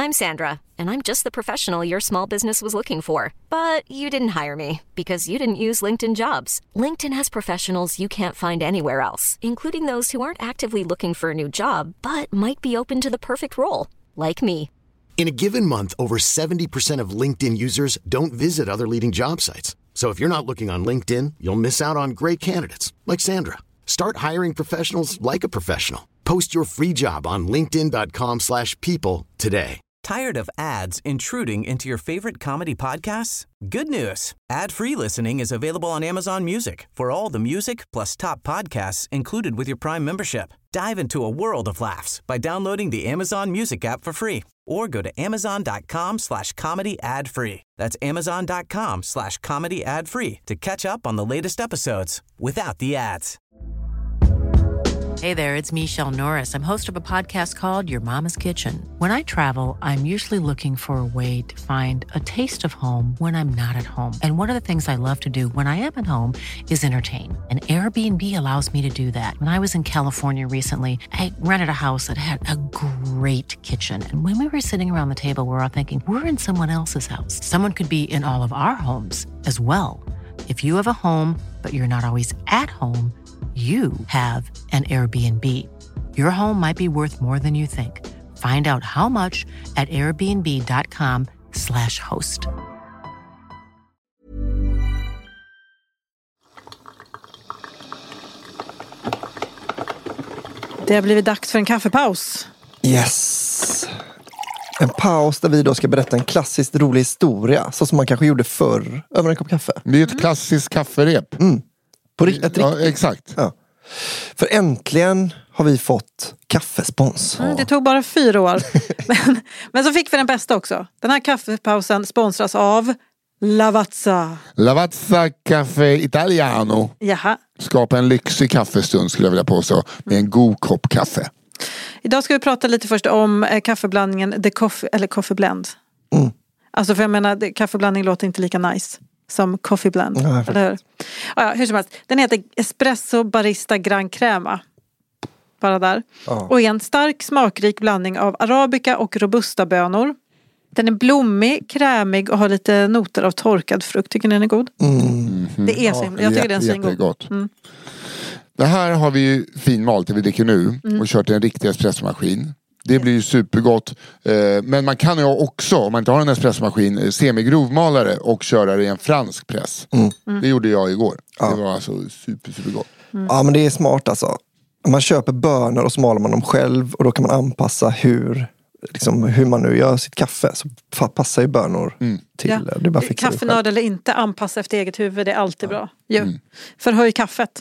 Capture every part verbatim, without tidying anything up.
I'm Sandra, and I'm just the professional your small business was looking for. But you didn't hire me because you didn't use LinkedIn Jobs. LinkedIn has professionals you can't find anywhere else, including those who aren't actively looking for a new job, but might be open to the perfect role, like me. In a given month, over seventy percent of LinkedIn users don't visit other leading job sites. So if you're not looking on LinkedIn, you'll miss out on great candidates like Sandra. Start hiring professionals like a professional. Post your free job on linkedin dot com slash people today. Tired of ads intruding into your favorite comedy podcasts? Good news. Ad-free listening is available on Amazon Music for all the music plus top podcasts included with your Prime membership. Dive into a world of laughs by downloading the Amazon Music app for free or go to amazon.com slash comedy ad free. That's amazon.com slash comedy ad free to catch up on the latest episodes without the ads. Hey there, it's Michelle Norris. I'm host of a podcast called Your Mama's Kitchen. When I travel, I'm usually looking for a way to find a taste of home when I'm not at home. And one of the things I love to do when I am at home is entertain. And Airbnb allows me to do that. When I was in California recently, I rented a house that had a great kitchen. And when we were sitting around the table, we were all thinking, we're in someone else's house. Someone could be in all of our homes as well. If you have a home, but you're not always at home, you have an Airbnb. Your home might be worth more than you think. Find out how much at airbnb.com slash host. Det har blivit dags för en kaffepaus. Yes. En paus där vi då ska berätta en klassiskt rolig historia, så som man kanske gjorde förr över en kopp kaffe. Det är ett klassiskt kafferep. Mm. På ri- ett ja, exakt. Ja. För äntligen har vi fått kaffespons. Mm, det tog bara fyra år. men, men så fick vi den bästa också. Den här kaffepausen sponsras av Lavazza. Lavazza Caffè Italiano. Jaha. Skapa en lyxig kaffestund, skulle jag vilja påstå, med en god kopp kaffe. Idag ska vi prata lite först om eh, kaffeblandningen The Coffee, eller Coffee Blend. Mm. Alltså för jag menar, det, kaffeblandning låter inte lika nice som Coffee Blend. Ja, eller hur? Ja, hur som helst. Den heter Espresso Barista Gran Crema. Bara där. Ja. Och är en stark smakrik blandning av arabica och robusta bönor. Den är blommig, krämig och har lite noter av torkad frukt. Tycker ni den är god? Mm. Det är så himla. Jag tycker den är så god. Mm. Det här har vi ju finmalt, det vi dricker nu, mm. och kört i en riktig espressomaskin. Det blir ju supergott. Men man kan ju också, om man inte har en espressomaskin, semigrovmalare och köra det i en fransk press. Mm. Mm. Det gjorde jag igår. Ja. Det var alltså super, supergott. Mm. Ja, men det är smart alltså. Man köper bönor och så maler man dem själv, och då kan man anpassa hur, liksom, hur man nu gör sitt kaffe. Så passar ju bönor mm. till. Ja. Det är bara kaffenörd eller inte, anpassa efter eget huvud, det är alltid ja. bra. Jo. Mm. Förhöj kaffet.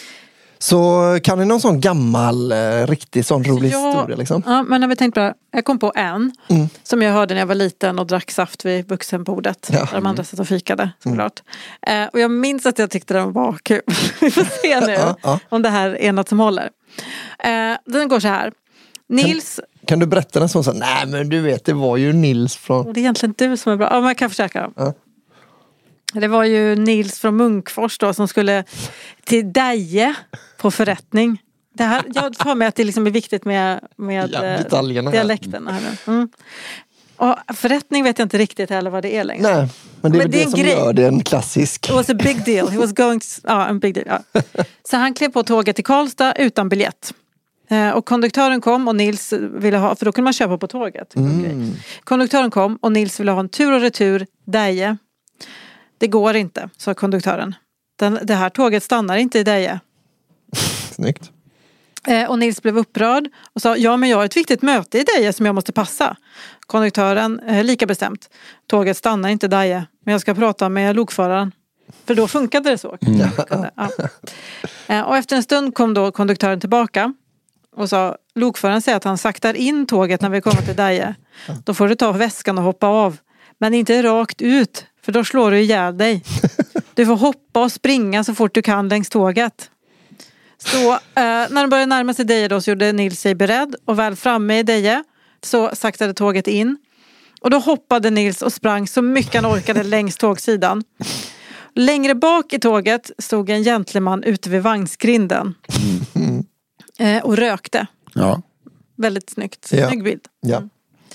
Så kan ni någon sån gammal, eh, riktig sån rolig ja, historia liksom? Ja, men när vi tänkte på det, jag kom på en mm. som jag hörde när jag var liten och drack saft vid vuxenbordet. Ja. Där de andra satt och fikade, såklart. Mm. Eh, och jag minns att jag tyckte den var kul. Vi får se nu ja, ja. om det här är något som håller. Eh, den går så här. Nils... Kan, kan du berätta den som så? Nej, men du vet, det var ju Nils från... Det är egentligen du som är bra. Ja, men jag kan försöka. Ja. Det var ju Nils från Munkfors då som skulle till Deje på förrättning. Det här, jag får med att det liksom är viktigt med, med ja, dialekten. Här. Mm. Och förrättning vet jag inte riktigt heller vad det är längre. Nej, men det är men det, det som grej. Gör det en klassisk. It was a big deal. He was going to, ja, en big deal. Ja. Så han klev på tåget till Karlstad utan biljett. Och konduktören kom och Nils ville ha, för då kunde man köpa på tåget. Mm. Konduktören kom och Nils ville ha en tur och retur Deje. Det går inte, sa konduktören. Den, det här tåget stannar inte i Deje. Snyggt. Eh, och Nils blev upprörd och sa, ja men jag har ett viktigt möte i Deje som jag måste passa. Konduktören, eh, lika bestämt. Tåget stannar inte i Deje, men jag ska prata med lokföraren. För då funkade det så. Mm. Ja. Eh, och efter en stund kom då konduktören tillbaka och sa, lokföraren säger att han saktar in tåget när vi kommer till Deje. Då får du ta väskan och hoppa av. Men inte rakt ut, för då slår du ihjäl dig. Du får hoppa och springa så fort du kan längs tåget. Så eh, när de började närma sig Deje då så gjorde Nils sig beredd. Och väl framme i Deje så saktade tåget in. Och då hoppade Nils och sprang så mycket han orkade längs tågsidan. Längre bak i tåget stod en gentleman ute vid vagnsgrinden. Eh, och rökte. Ja. Väldigt snyggt. Ja. Snygg bild. Ja.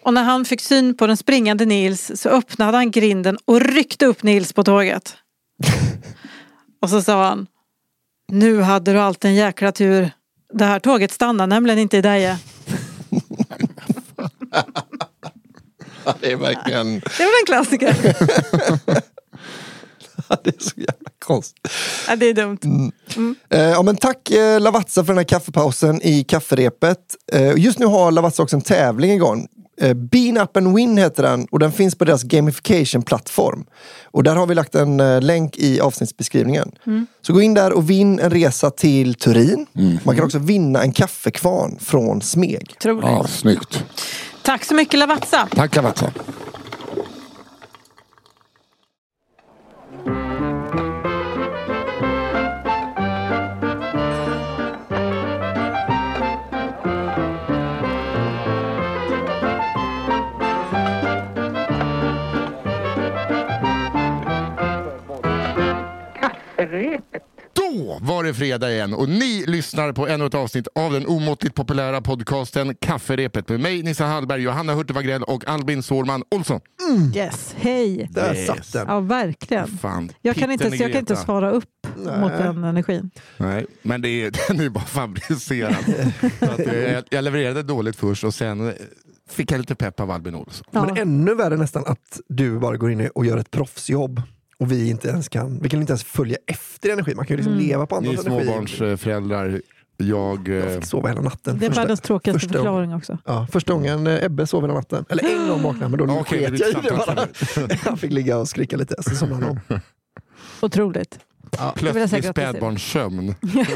Och när han fick syn på den springande Nils så öppnade han grinden och ryckte upp Nils på tåget. Och så sa han: nu hade du allt en jäkla tur. Det här tåget stannar nämligen inte i Deje. Det är verkligen... Det var en klassiker. Det är så jävla konstigt. Ja, det är dumt. Mm. Mm. Eh, ja, men tack eh, Lavazza för den här kaffepausen i kafferepet. Eh, just nu har Lavazza också en tävling igång. Eh, Bean Up and Win heter den och den finns på deras gamification-plattform. Och där har vi lagt en eh, länk i avsnittsbeskrivningen. Mm. Så gå in där och vinn en resa till Turin. Mm. Man kan också vinna en kaffekvarn från Smeg. Tror ja, snyggt. Tack så mycket Lavazza. Tack Lavazza. Då var det fredag igen och ni lyssnar på ännu ett avsnitt av den omåttligt populära podcasten Kafferepet med mig, Nissa Hallberg, Johanna Hurtig Wagrell och Albin Sårman Olsson. Mm. Yes, hej. Där yes. satt den. Ja, verkligen. Fan, jag, kan inte, jag kan inte svara upp Nej. mot den energin. Nej, men det är, den är bara fabricerad. att, jag, jag levererade dåligt först och sen fick jag lite pepp av Albin Olsson. Ja. Men ännu värre nästan att du bara går in och gör ett proffsjobb. Och vi inte ens kan, vi kan inte ens följa efter energi. Man kan ju liksom mm. leva på andras energi. Ni småbarnsföräldrar, jag... Jag fick sova hela natten. Det är första, världens tråkigaste förklaring också. Ja, första gången Ebbe sov hela natten. Eller en gång vaknade, men då okay, sket jag i det bara. Han fick ligga och skrika lite, så somnade han om. Otroligt. Ja. Plötsligt spädbarnssömn.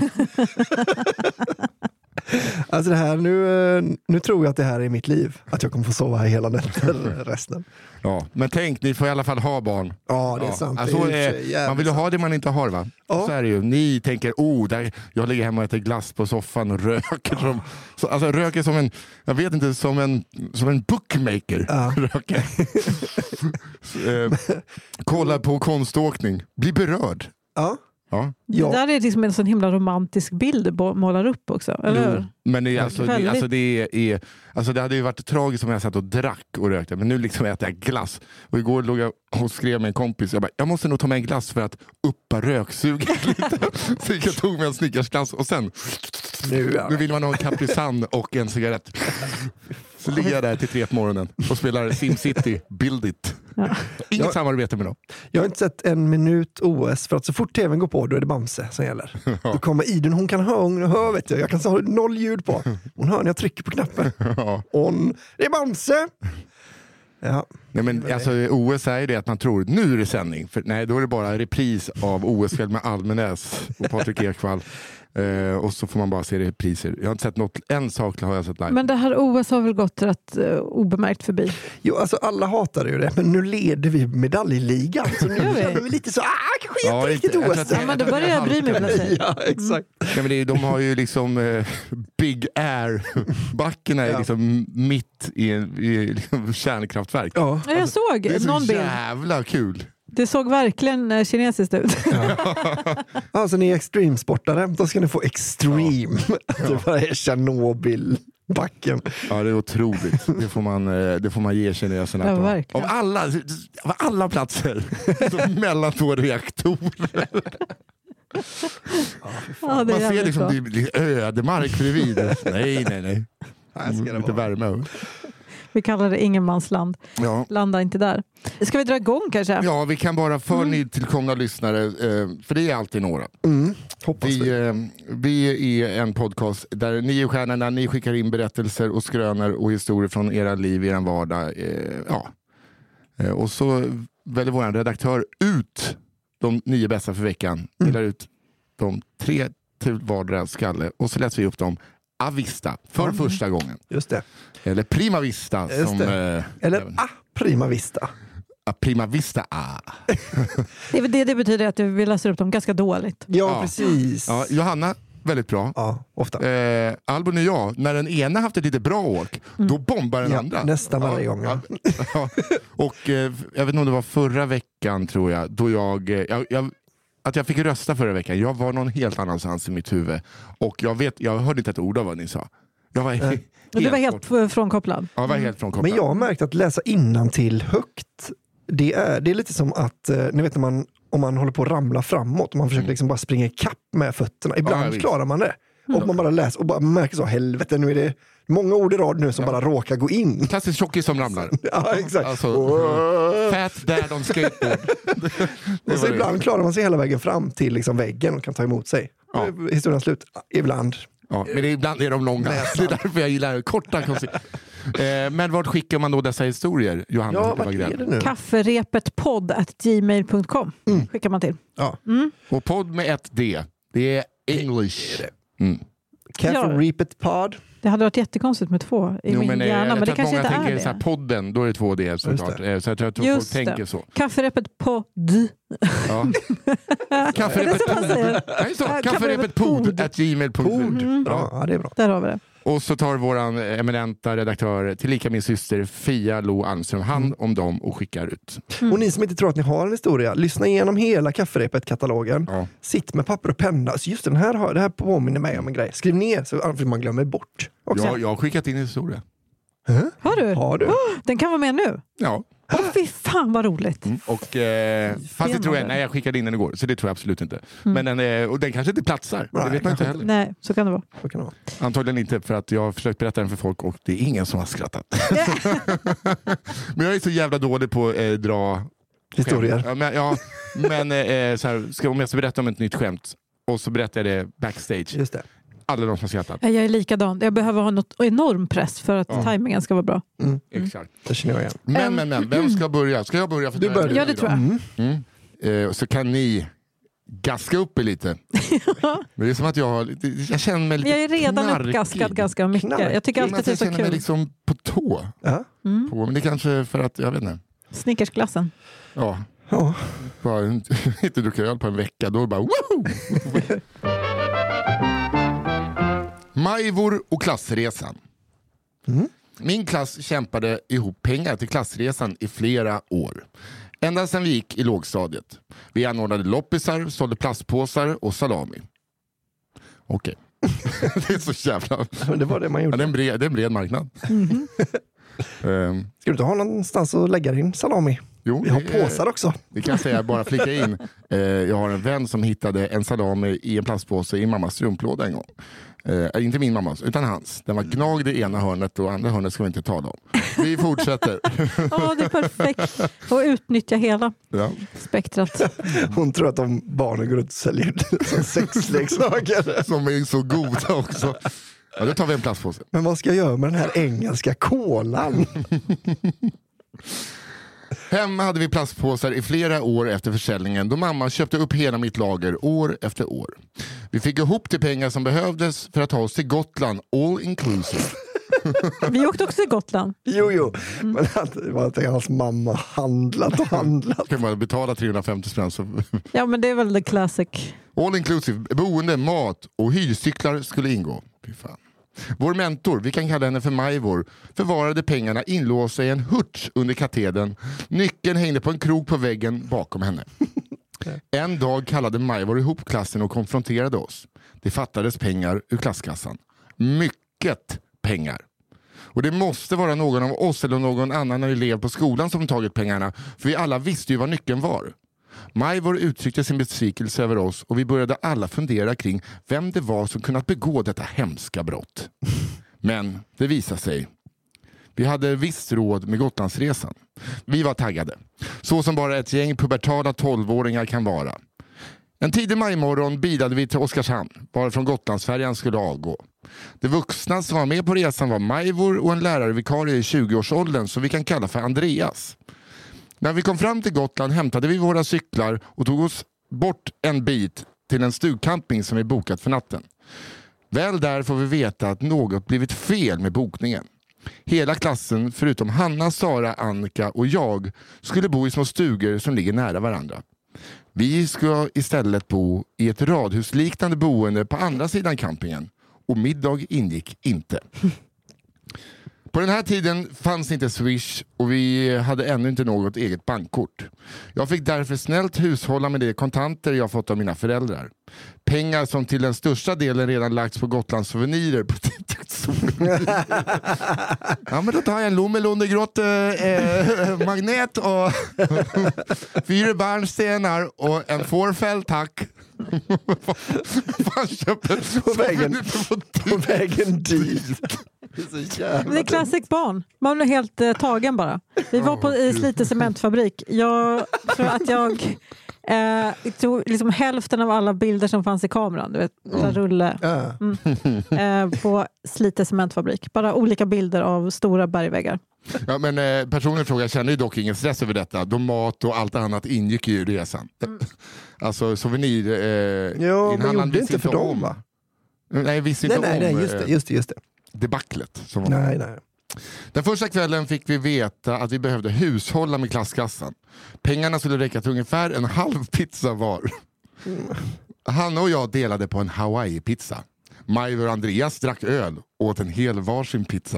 Alltså det här, nu, nu tror jag att det här är mitt liv. Att jag kommer få sova här hela natten resten. Ja, men tänk, ni får i alla fall ha barn. Ja, det är ja. sant. Alltså, det är eh, man vill ju ha det man inte har, va? Ja. Så är det ju. Ni tänker, oh, där, jag ligger hemma och äter glass på soffan och röker. Som, så, alltså röker som en, jag vet inte, som en, som en bookmaker. Ja. Röker. så, eh, kollar på konståkning. Blir berörd. Ja. Ja. Det där är liksom en sån himla romantisk bild målar upp också, eller hur? Men det, alltså, det, alltså, det, är, alltså, det hade ju varit tragiskt om jag satt och drack och rökte, men nu liksom äter jag glass. Och igår låg jag och skrev med en kompis, jag bara, jag måste nog ta med en glass för att uppa röksuget lite. Så jag tog med en snickersglass och sen nu, ja. nu vill man ha en Capri Sun och en cigarett. Så ligger jag där till tre på morgonen och spelar SimCity Build It. Ja. Inget jag, samarbete med dem. Jag har inte sett en minut O S för att så fort tvn går på då är det Bamse som gäller. Ja. Då kommer Idun, hon kan höra, hon hör vet jag. Jag kan ha noll ljud på. Hon hör när jag trycker på knappen. Ja. Hon, det är Bamse! Ja. Nej, men alltså, O S är ju det att man tror nu är det sändning. För, nej, då är det bara repris av O S-kväll med Almenäs och Patrik Ekwall. Uh, och så får man bara se repriser. Jag har inte sett något, en sak har jag sett live. Men det här O S har väl gått rätt uh, obemärkt förbi? Jo, alltså alla hatar ju det. Men nu leder vi medaljligan. Så nu känner vi lite så, ah, kanske inte ja, riktigt O S. Ja, men då börjar jag bry mig med sig. Ja, exakt. Mm. Ja, men det är, de har ju liksom uh, Big Air-backarna är ja. liksom mitt i, i liksom, kärnkraftverk. Ja. Ja, jag såg det är så någon jävla bild. Kul. Det såg verkligen kinesiskt ut. Ja. Alltså ni är extremsportare, då ska ni få extreme. Ja. Det var Tjernobyl. Backen. Ja, det är otroligt. Det får man, det får man ge kineserna. Ja, av alla, av alla platser. Mellan två reaktorer. Ja, man ser liksom det blir ödemark bredvid. Nej, nej, nej. nej lite värme. Vi kallar det ingenmansland. Ja. Landa inte där. Ska vi dra igång kanske? Ja, vi kan bara för mm. nytillkomna lyssnare, för det är alltid några. Mm. Hoppas vi, vi. vi är en podcast där nio stjärnorna, ni skickar in berättelser och skrönor och historier från era liv, er vardag. Ja. Och så väljer vår redaktör ut de nio bästa för veckan. Vi mm. ut de tre till vardera skalle och så läser vi upp dem Avista för mm. första gången. Just det. Eller Prima Vista. Som, eh, Eller A Prima Vista. A Prima Vista A. det, det, det betyder att vi läser upp dem ganska dåligt. Ja, ja. precis. Ja, Johanna, väldigt bra. Ja, ofta. Eh, Albin och jag, när den ena haft ett lite bra åk, mm. då bombar den ja, andra. Nästan varje ja, gång. Ja. ja. Och eh, jag vet inte om det var förra veckan tror jag, då jag... jag, jag Att jag fick rösta förra veckan. Jag var någon helt annanstans i mitt huvud. Och jag vet, jag hörde inte ett ord av vad ni sa. Jag var helt, Du var helt bort. frånkopplad. Ja, jag var helt frånkopplad. Men jag har märkt att läsa innantill högt, det är, det är lite som att, eh, ni vet när man, om man håller på att ramla framåt och man försöker liksom bara springa i kapp med fötterna. Ibland Ja, klarar man det. Och man bara läser och bara märker så, helvete, nu är det många ord i rad nu som bara råkar gå in. Klassisk tjockis som ramlar. Ja, exakt. Alltså, fat dad on skateboard. Och så ibland klarar man sig hela vägen fram till liksom väggen och kan ta emot sig. Ja. Historien slut. Ibland. Ja, men det, ibland är de långa. Det är därför jag gillar korta. eh, men vart skickar man då dessa historier, Johanna? Ja, vad är det nu? Kafferepetpodd at gmail punkt com mm. skickar man till. Ja. Mm. Och podd med ett D. Det är English. Mm. Kafferepetpod. Det hade varit jättekonstigt med två i Jo, min men, hjärna, jag men det tror att kanske många inte är tänker det. så här, podden, då är det två D såklart. det. Så jag tror att folk Just tänker det. så. Kafferepetpodd. Ja. Är det så man säger? Nej, så. Ja, Kafferepetpod at gmail punkt com. Mm. Bra, ja, det är bra. Där har vi det. Och så tar våran eminenta redaktör, tillika min syster Fia Lo Almström, hand om dem och skickar ut. Mm. Och ni som inte tror att ni har en historia, lyssna igenom hela Kafferepet-katalogen. Ja. Sitt med papper och penna. Så just den här, har- det här påminner mig om en grej. Skriv ner så annars man glömmer bort. Också. Jag, jag har skickat in en historia. Har du? Har du? Oh, den kan vara med nu. Ja. Åh fy fan vad roligt. Mm. Och, eh, fast det tror jag, nej jag skickade in den igår, så det tror jag absolut inte. Men den, eh, och den kanske inte platsar, Nej, det vet man inte heller. Nej, så kan det vara. Så kan det vara. Antagligen inte, för att jag har försökt berätta den för folk och det är ingen som har skrattat. Men jag är så jävla dålig på att eh, dra Historier. skämt. Ja, men, ja, men eh, så här, ska, om jag ska berätta om ett nytt skämt och så berättar jag det backstage. Just det. Alla de som skrattat. Jag är likadan. Jag behöver ha något enorm press för att Ja. tajmingen ska vara bra. Mm. Exakt. Det känner jag igen. Men, men, men, vem ska börja? Ska jag börja? För Du börjar. Ja, det tror jag. Mm. Mm. Eh, så kan ni gaska upp er lite. Men det är som att jag har lite, jag känner mig lite Jag är redan knarkig. uppgaskad ganska mycket. Knarkig. Jag tycker alltid att det är Jag så känner mig kul. liksom på tå. Ja. På, men det är kanske för att, jag vet inte. Snickersglassen. Ja, Ja. bara inte druckit öl på en vecka, då är det bara woho! Majvor och klassresan. Mm. Min klass kämpade ihop pengar till klassresan i flera år. Ända sedan vi gick i lågstadiet. Vi anordnade loppisar, sålde plastpåsar och salami. Okej. Det är så jävla... Men det var det man Ja, gjorde. det, är en bred, det är en bred marknad. Mm-hmm. Ehm, Ska du inte ha någonstans att lägga din salami? jo, Vi har det är- påsar också. Det kan jag säga, bara flika in. Eh, jag har en vän som hittade en salami i en plastpåse i mammas strumplåda en gång. Eh, inte min mammas, utan hans. Den var gnagd i ena hörnet och andra hörnet ska vi inte tala om. Vi fortsätter. Ja, det är perfekt. Och utnyttja hela Ja. spektrat. Hon tror att de barnen går ut och säljer som sexleksaker. Som är så goda också. Ja, då tar vi en plastpåse. Men vad ska jag göra med den här engelska kolan? Hemma hade vi plastpåsar i flera år efter försäljningen då mamma köpte upp hela mitt lager år efter år. Vi fick ihop till pengar som behövdes för att ta oss till Gotland all inclusive. Vi åkte också till Gotland. Jo, jo. Men att, det var att hans mamma handlat och handlat. Kan man betala trehundrafemtio spänn så... Ja, men det är väl the classic. All inclusive, boende, mat och hyrcyklar skulle ingå. Fy fan. Vår mentor, vi kan kalla henne för Majvor, förvarade pengarna inlåsta i en hurts under katedern. Nyckeln hängde på en krok på väggen bakom henne. En dag kallade Majvor ihop klassen och konfronterade oss. Det fattades pengar ur klasskassan. Mycket pengar. Och det måste vara någon av oss eller någon annan elev på skolan som tagit pengarna, för vi alla visste ju vad nyckeln var. Majvor uttryckte sin besvikelse över oss och vi började alla fundera kring vem det var som kunnat begå detta hemska brott. Men det visade sig. Vi hade visst råd med Gotlandsresan. Vi var taggade. Så som bara ett gäng pubertala tolvåringar kan vara. En tidig majmorgon bilade vi till Oskarshamn, varifrån Gotlandsfärjan skulle avgå. De vuxna som var med på resan var Majvor och en lärarvikarie i tjugoårsåldern som vi kan kalla för Andreas. När vi kom fram till Gotland hämtade vi våra cyklar och tog oss bort en bit till en stugcamping som vi bokat för natten. Väl där får vi veta att något blivit fel med bokningen. Hela klassen, förutom Hanna, Sara, Annika och jag, skulle bo i små stugor som ligger nära varandra. Vi ska istället bo i ett radhusliknande boende på andra sidan campingen. Och middag ingick inte. På den här tiden fanns inte Swish och vi hade ännu inte något eget bankkort. Jag fick därför snällt hushålla med de kontanter jag fått av mina föräldrar. Pengar som till den största delen redan lagts på Gotlands souvenirer på Ja, men då tar jag en Lommelundegrott eh, magnet och fyra barnstenar och en fårfäll, tack. Fan, köper på vägen, på vägen dit. Det är, det är classic barn. Man är helt eh, tagen bara. Vi var på i Slite cementfabrik. Jag tror att jag eh, tog liksom hälften av alla bilder som fanns i kameran. Du vet, mm. rulle. Mm. Eh, på Slite cementfabrik. Bara olika bilder av stora bergväggar. Ja, men eh, personen frågar känner ju dock ingen stress över detta. Då mat och allt annat ingick ju i resan. Mm. Alltså souvenir. Eh, jo, men gjorde inte för dem, va? Nej, visste inte nej, nej, om nej, just det, just det, just det. debaclet. Som var nej, nej. Den första kvällen fick vi veta att vi behövde hushålla med klasskassan. Pengarna skulle räcka till ungefär en halv pizza var. Mm. Hanna och jag delade på en Hawaii-pizza. Major och Andreas drack öl och åt en hel varsin pizza.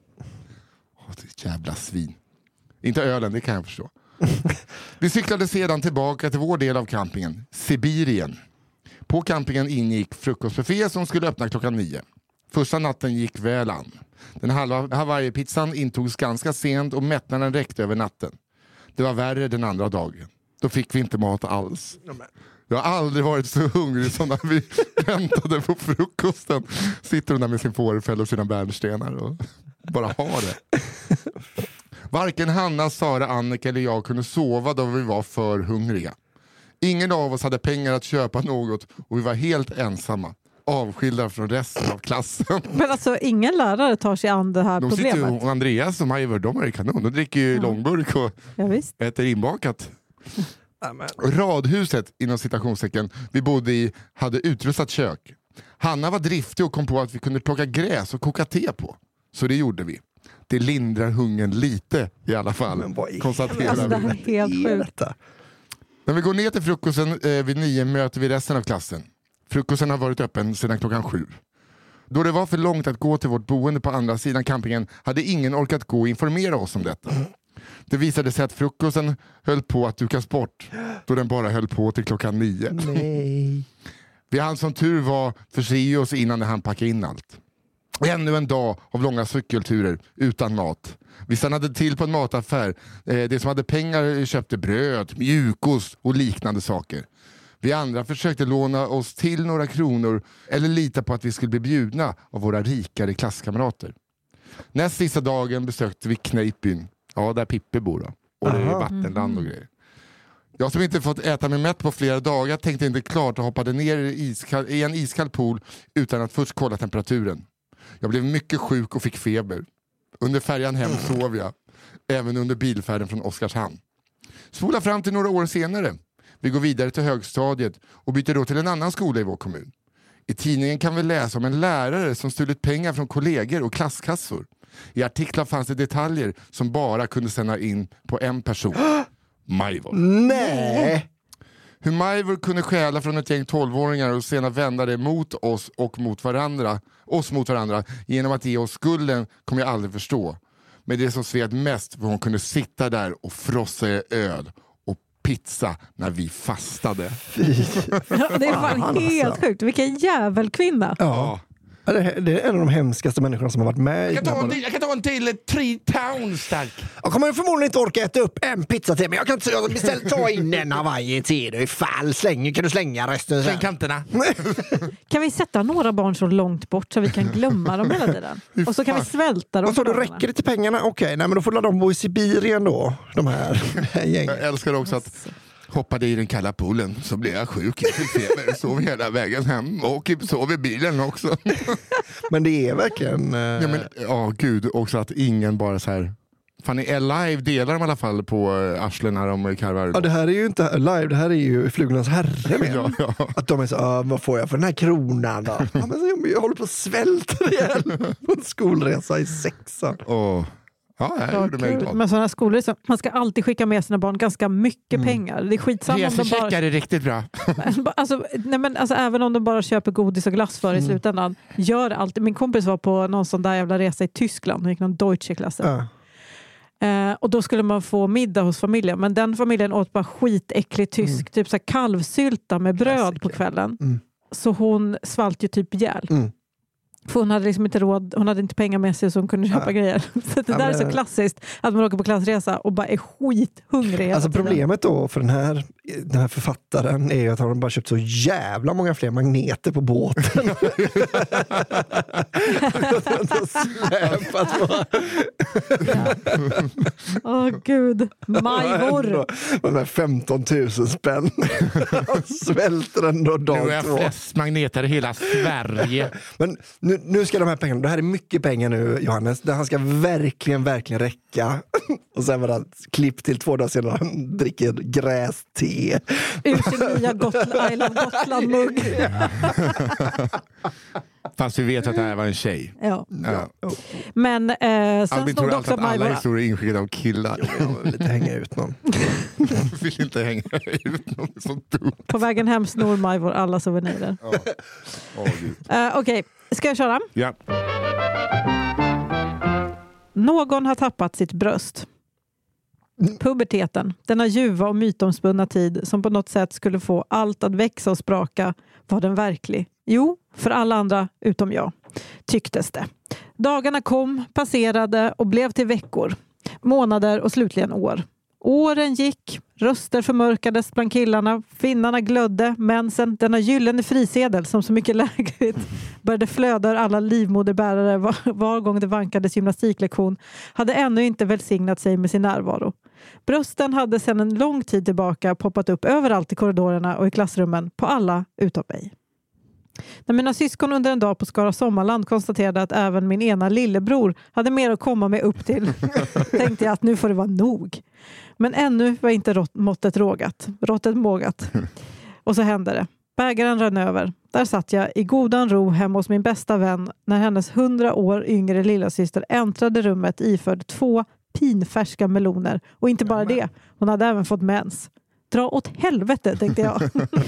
Åh, det jävla svin. Inte ölen, det kan jag förstå. Vi cyklade sedan tillbaka till vår del av campingen, Sibirien. På campingen ingick frukostbuffé som skulle öppna klockan nio. Första natten gick väl an. Den halva Hawaii-pizzan intogs ganska sent och mättnaden räckte över natten. Det var värre den andra dagen. Då fick vi inte mat alls. Jag har aldrig varit så hungrig som när vi väntade på frukosten. Sitter hon där med sin fårfäll och sina bärnstenar och bara har det. Varken Hanna, Sara, Annika eller jag kunde sova då vi var för hungriga. Ingen av oss hade pengar att köpa något och vi var helt ensamma. Avskilda från resten av klassen. Men alltså ingen lärare tar sig an det här de problemet. De sitter ju, Andreas och Major, de är i kanon. De dricker ju ja. långburk och ja, visst. äter inbakat. Radhuset, inom citationstecken, vi bodde i hade utrustat kök. Hanna var driftig och kom på att vi kunde plocka gräs och koka te på. Så det gjorde vi. Det lindrar hungern lite i alla fall. Men vad är konstaterar alltså, det här är helt sjukt. När vi går ner till frukosten eh, vid nio möter vi resten av klassen. Frukosten har varit öppen sedan klockan sju. Då det var för långt att gå till vårt boende på andra sidan campingen hade ingen orkat gå och informera oss om detta. Det visade sig att frukosten höll på att dukas bort då den bara höll på till klockan nio. Nej. Vi hann som tur var förse oss innan han packade in allt. Ännu en dag av långa cykelturer utan mat. Vi stannade till på en mataffär. Det som hade pengar köpte bröd, mjukost och liknande saker. Vi andra försökte låna oss till några kronor eller lita på att vi skulle bli bjudna av våra rikare klasskamrater. Näst sista dagen besökte vi Kneippbyn. Ja, där Pippi bor då. Och det är vattenland och grejer. Jag som inte fått äta mig mätt på flera dagar tänkte inte klart och hoppade ner i, iskall, i en iskall pool utan att först kolla temperaturen. Jag blev mycket sjuk och fick feber. Under färjan hem sov jag. Även under bilfärden från Oskarshamn. Spola fram till några år senare. Vi går vidare till högstadiet och byter då till en annan skola i vår kommun. I tidningen kan vi läsa om en lärare som stulit pengar från kollegor och klasskassor. I artiklar fanns det detaljer som bara kunde sända in på en person. Majvor. Nej! Hur Majvor kunde stjäla från ett gäng tolvåringar och sedan vända det mot oss och mot varandra, oss mot varandra genom att ge oss skulden kommer jag aldrig förstå. Men det som sved mest var hon kunde sitta där och frossa i öl och pizza när vi fastade. Ja, det är fan helt sjukt. Vilken jävel kvinna. Ja. Det är en av de hemskaste människorna som har varit med. Jag kan ta en till, jag kan ta en till tre towns, tack. Jag kommer förmodligen inte orka äta upp en pizza till, men jag kan inte jag beställa, ta in en Hawaii till dig. Ifall slänger kan du slänga resten. Släng kanterna. Kan vi sätta några barn så långt bort så vi kan glömma dem hela tiden? Och så kan vi svälta dem. Och så då räcker det till pengarna? Okej, okay, nej men då får de bo i Sibirien då, de här gängen. Jag älskar också att hoppade i den kalla poolen så blev jag sjuk. Jag fick feber, sov hela vägen hem och sov i bilen också. Men det är verkligen... Uh... Ja, men, ja, gud, också att ingen bara så här... Fan, i Live delar de i alla fall på uh, arslen när de karvar. Ja, det här är ju inte Live, det här är ju Flugornas herre med. Ja, ja. Att de är så, uh, vad får jag för den här kronan då? Ja, men jag, jag håller på att svälta ihjäl på en skolresa i sexan. Åh. Ja, jag gjorde mig glad. Men sådana skolor, så man ska alltid skicka med sina barn ganska mycket mm. pengar. Det är skitsamma om de bara... är riktigt bra. alltså, nej men, alltså, även om de bara köper godis och glass för mm. i slutändan. Gör alltid. Min kompis var på någon sån där jävla resa i Tyskland. Hon gick någon Deutsche-klassen. Ja. Eh, och då skulle man få middag hos familjen. Men den familjen åt bara skitäckligt tysk. Mm. Typ så här kalvsylta med bröd Klassiker. På kvällen. Mm. Så hon svalt ju typ ihjäl. Mm. För hon hade liksom inte råd, hon hade inte pengar med sig så hon kunde köpa ja. grejer. Så det ja, där är så klassiskt att man åker på klassresa och bara är skithungrig. Alltså problemet då för den här, den här författaren är ju att han bara köpt så jävla många fler magneter på båten. Släpat på. Åh oh, gud, majvor. De här femton tusen spänn. Svälter ändå dag två. Nu är flest magneter i hela Sverige. Men nu, nu ska de här pengarna, det här är mycket pengar nu Johannes, det här ska verkligen, verkligen räcka. Och sen var det klipp till två dagar senare han dricker gräste. Ur sin nya Gotland, I love Gotland-mugg. Fast vi vet att det här var en tjej. Ja. Ja. Men eh, sen Albin tror alltid att alla Majvor... historier är inskickade av killar. Jo, jag vill inte hänga ut någon. Jag vill inte hänga ut någon, så dumt. På vägen hem snor Majvor alla souvenirer. Ja. Oh, uh, Okej, okay. Ska jag köra? Ja. Någon har tappat sitt bröst. Puberteten, denna ljuva och mytomspunna tid som på något sätt skulle få allt att växa och spraka, var den verklig? Jo, för alla andra utom jag, tycktes det. Dagarna kom, passerade och blev till veckor, månader och slutligen år. Åren gick, röster förmörkades bland killarna, finnarna glödde, mensen, denna gyllene frisedel som så mycket lägligt började flöda ur alla livmoderbärare var, var gång det vankades gymnastiklektion, hade ännu inte välsignat sig med sin närvaro. Brösten hade sedan en lång tid tillbaka poppat upp överallt i korridorerna och i klassrummen på alla utom mig. När mina syskon under en dag på Skara Sommarland konstaterade att även min ena lillebror hade mer att komma med upp till tänkte jag att nu får det vara nog. Men ännu var inte rått, måttet rågat, råttet mågat. Och så hände det. Bägaren rann över. Där satt jag i godan ro hemma hos min bästa vän när hennes hundra år yngre lillasyster äntrade rummet iförd två pinfärska meloner. Och inte bara det, hon hade även fått mens. Dra åt helvete, tänkte jag.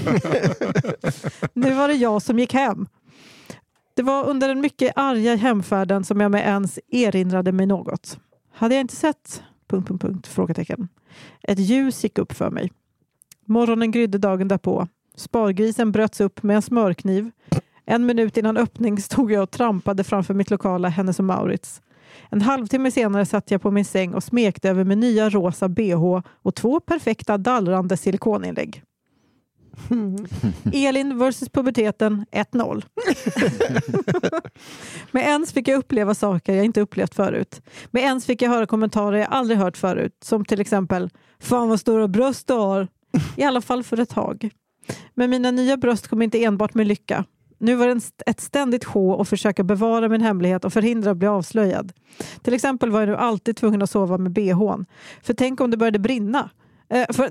Nu var det jag som gick hem. Det var under den mycket arga hemfärden som jag med ens erinrade mig något. Hade jag inte sett... Punkt, punkt, punkt, frågetecken. Ett ljus gick upp för mig. Morgonen grydde dagen därpå. Spargrisen bröts upp med en smörkniv. En minut innan öppning stod jag och trampade framför mitt lokala Hennes och Mauritz. En halvtimme senare satt jag på min säng och smekte över min nya rosa B H och två perfekta dallrande silikoninlägg. Mm. Elin versus puberteten ett noll. Med ens fick jag uppleva saker jag inte upplevt förut. Med ens fick jag höra kommentarer jag aldrig hört förut. Som till exempel, fan vad stora bröst du har. I alla fall för ett tag. Men mina nya bröst kom inte enbart med lycka. Nu var det ett ständigt sjå att försöka bevara min hemlighet och förhindra att bli avslöjad. Till exempel var jag nu alltid tvungen att sova med B H:n. För tänk om det började brinna. Eh, för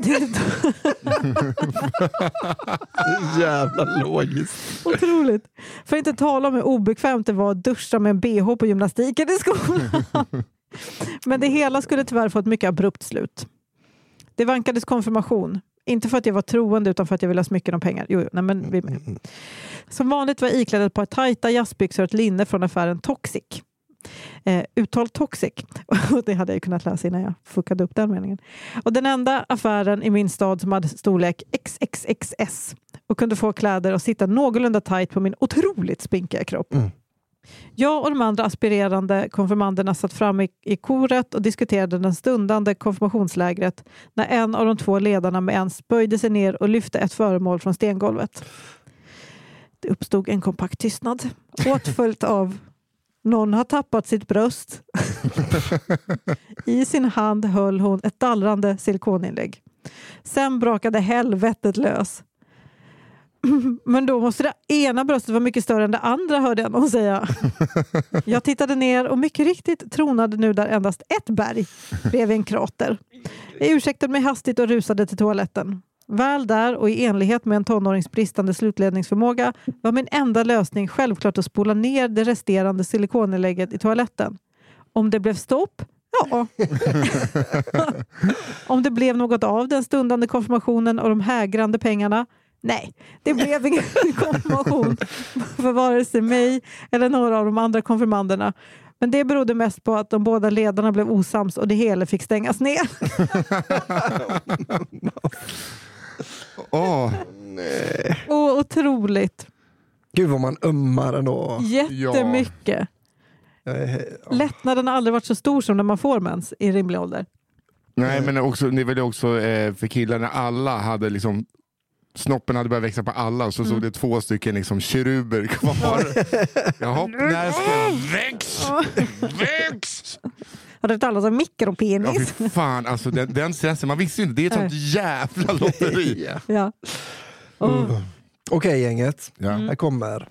jävla logiskt. Otroligt. För inte tala om hur obekvämt det var att duscha med en B H på gymnastiken i skolan. Men det hela skulle tyvärr få ett mycket abrupt slut. Det vankades konfirmation. Inte för att jag var troende utan för att jag ville ha smycken och pengar. Jo, nej, men vi med. Som vanligt var jag iklädd ett par tajta jazzbyxor och ett linne från affären Toxic. Eh, uttal Toxic. Och det hade jag kunnat läsa innan jag fuckade upp den meningen. Och den enda affären i min stad som hade storlek X X X S och kunde få kläder och sitta någorlunda tajt på min otroligt spinkiga kropp. Mm. Jag och de andra aspirerande konfirmanderna satt fram i, i koret och diskuterade den stundande konfirmationslägret när en av de två ledarna med ens böjde sig ner och lyfte ett föremål från stengolvet. Det uppstod en kompakt tystnad. Åtföljt av någon har tappat sitt bröst. I sin hand höll hon ett dallrande silikoninlägg. Sen brakade helvetet lös. Men då måste det ena bröstet vara mycket större än det andra, hörde jag någon säga. Jag tittade ner och mycket riktigt tronade nu där endast ett berg bredvid en krater. Jag ursäktade mig hastigt och rusade till toaletten. Väl där och i enlighet med en tonårings bristande slutledningsförmåga var min enda lösning självklart att spola ner det resterande silikoninlägget i toaletten. Om det blev stopp? Ja. Om det blev något av den stundande konfirmationen och de hägrande pengarna? Nej, det blev ingen konfirmation för vare sig mig eller några av de andra konfirmanderna. Men det berodde mest på att de båda ledarna blev osams och det hela fick stängas ner. Åh, oh, nej. Oh, otroligt. Gud vad man ömmar ändå. Jättemycket. Ja. Ja. Lättnaden har aldrig varit så stor som när man får mens i rimlig ålder. Nej, men också, det var också eh, för killarna, alla hade liksom, snoppen hade börjat växa på alla, så mm. såg det två stycken liksom keruber kvar. Jaha, när ska det väx? Väx! Har du talat om mikropenis? Ja, fy fan, alltså den, den stressen, man visste ju inte, det är ett sånt jävla lotteri. Ja. Oh. Mm. Okej, okay, gänget. Ja. Mm. Här kommer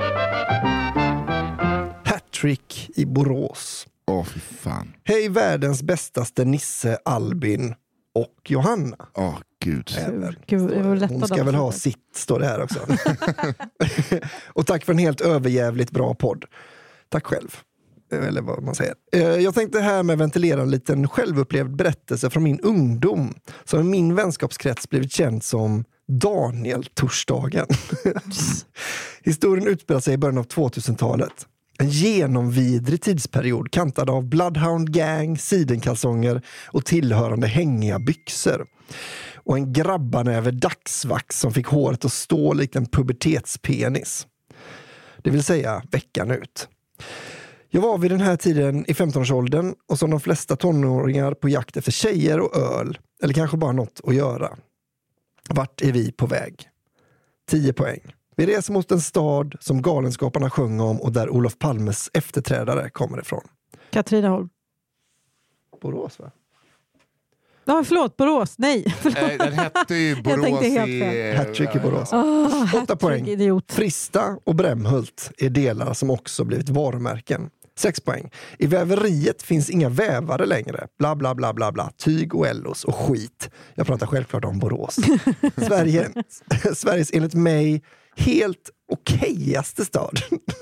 Hattrick i Borås. Åh, oh, fy fan. Hej världens bästaste Nisse, Albin och Johanna. Åh, oh, gud. Även. Gud, hon ska väl ha sitt, står det här också. Och tack för en helt överjävligt bra podd. Tack själv. Eller vad man säger. Jag tänkte här med ventilera en liten självupplevd berättelse från min ungdom, som i min vänskapskrets blivit känd som Daniel-torsdagen. Historien utspelar sig i början av tvåtusentalet. En genomvidrig tidsperiod kantad av Bloodhound Gang, sidenkalsonger och tillhörande hängiga byxor. Och en grabbarnäve dagsvax som fick håret att stå likt en pubertetspenis. Det vill säga veckan ut. Jag var vid den här tiden i femtonårsåldern och som de flesta tonåringar på jakt efter tjejer och öl, eller kanske bara något att göra. Vart är vi på väg? tio poäng. Vi reser mot en stad som galenskaparna sjöng om och där Olof Palmes efterträdare kommer ifrån. Katrineholm. Borås, va? Ja, förlåt, Borås. Nej, förlåt. Äh, den hette ju Borås i... Hattrick i Borås. Oh, Åtta poäng. Idiot. Frista och Brämhult är delar som också blivit varumärken. Sex poäng. I väveriet finns inga vävare längre. Bla bla bla bla bla. Tyg och ellos och skit. Jag pratar självklart om Borås. Sverige, Sveriges enligt mig helt okejaste stad.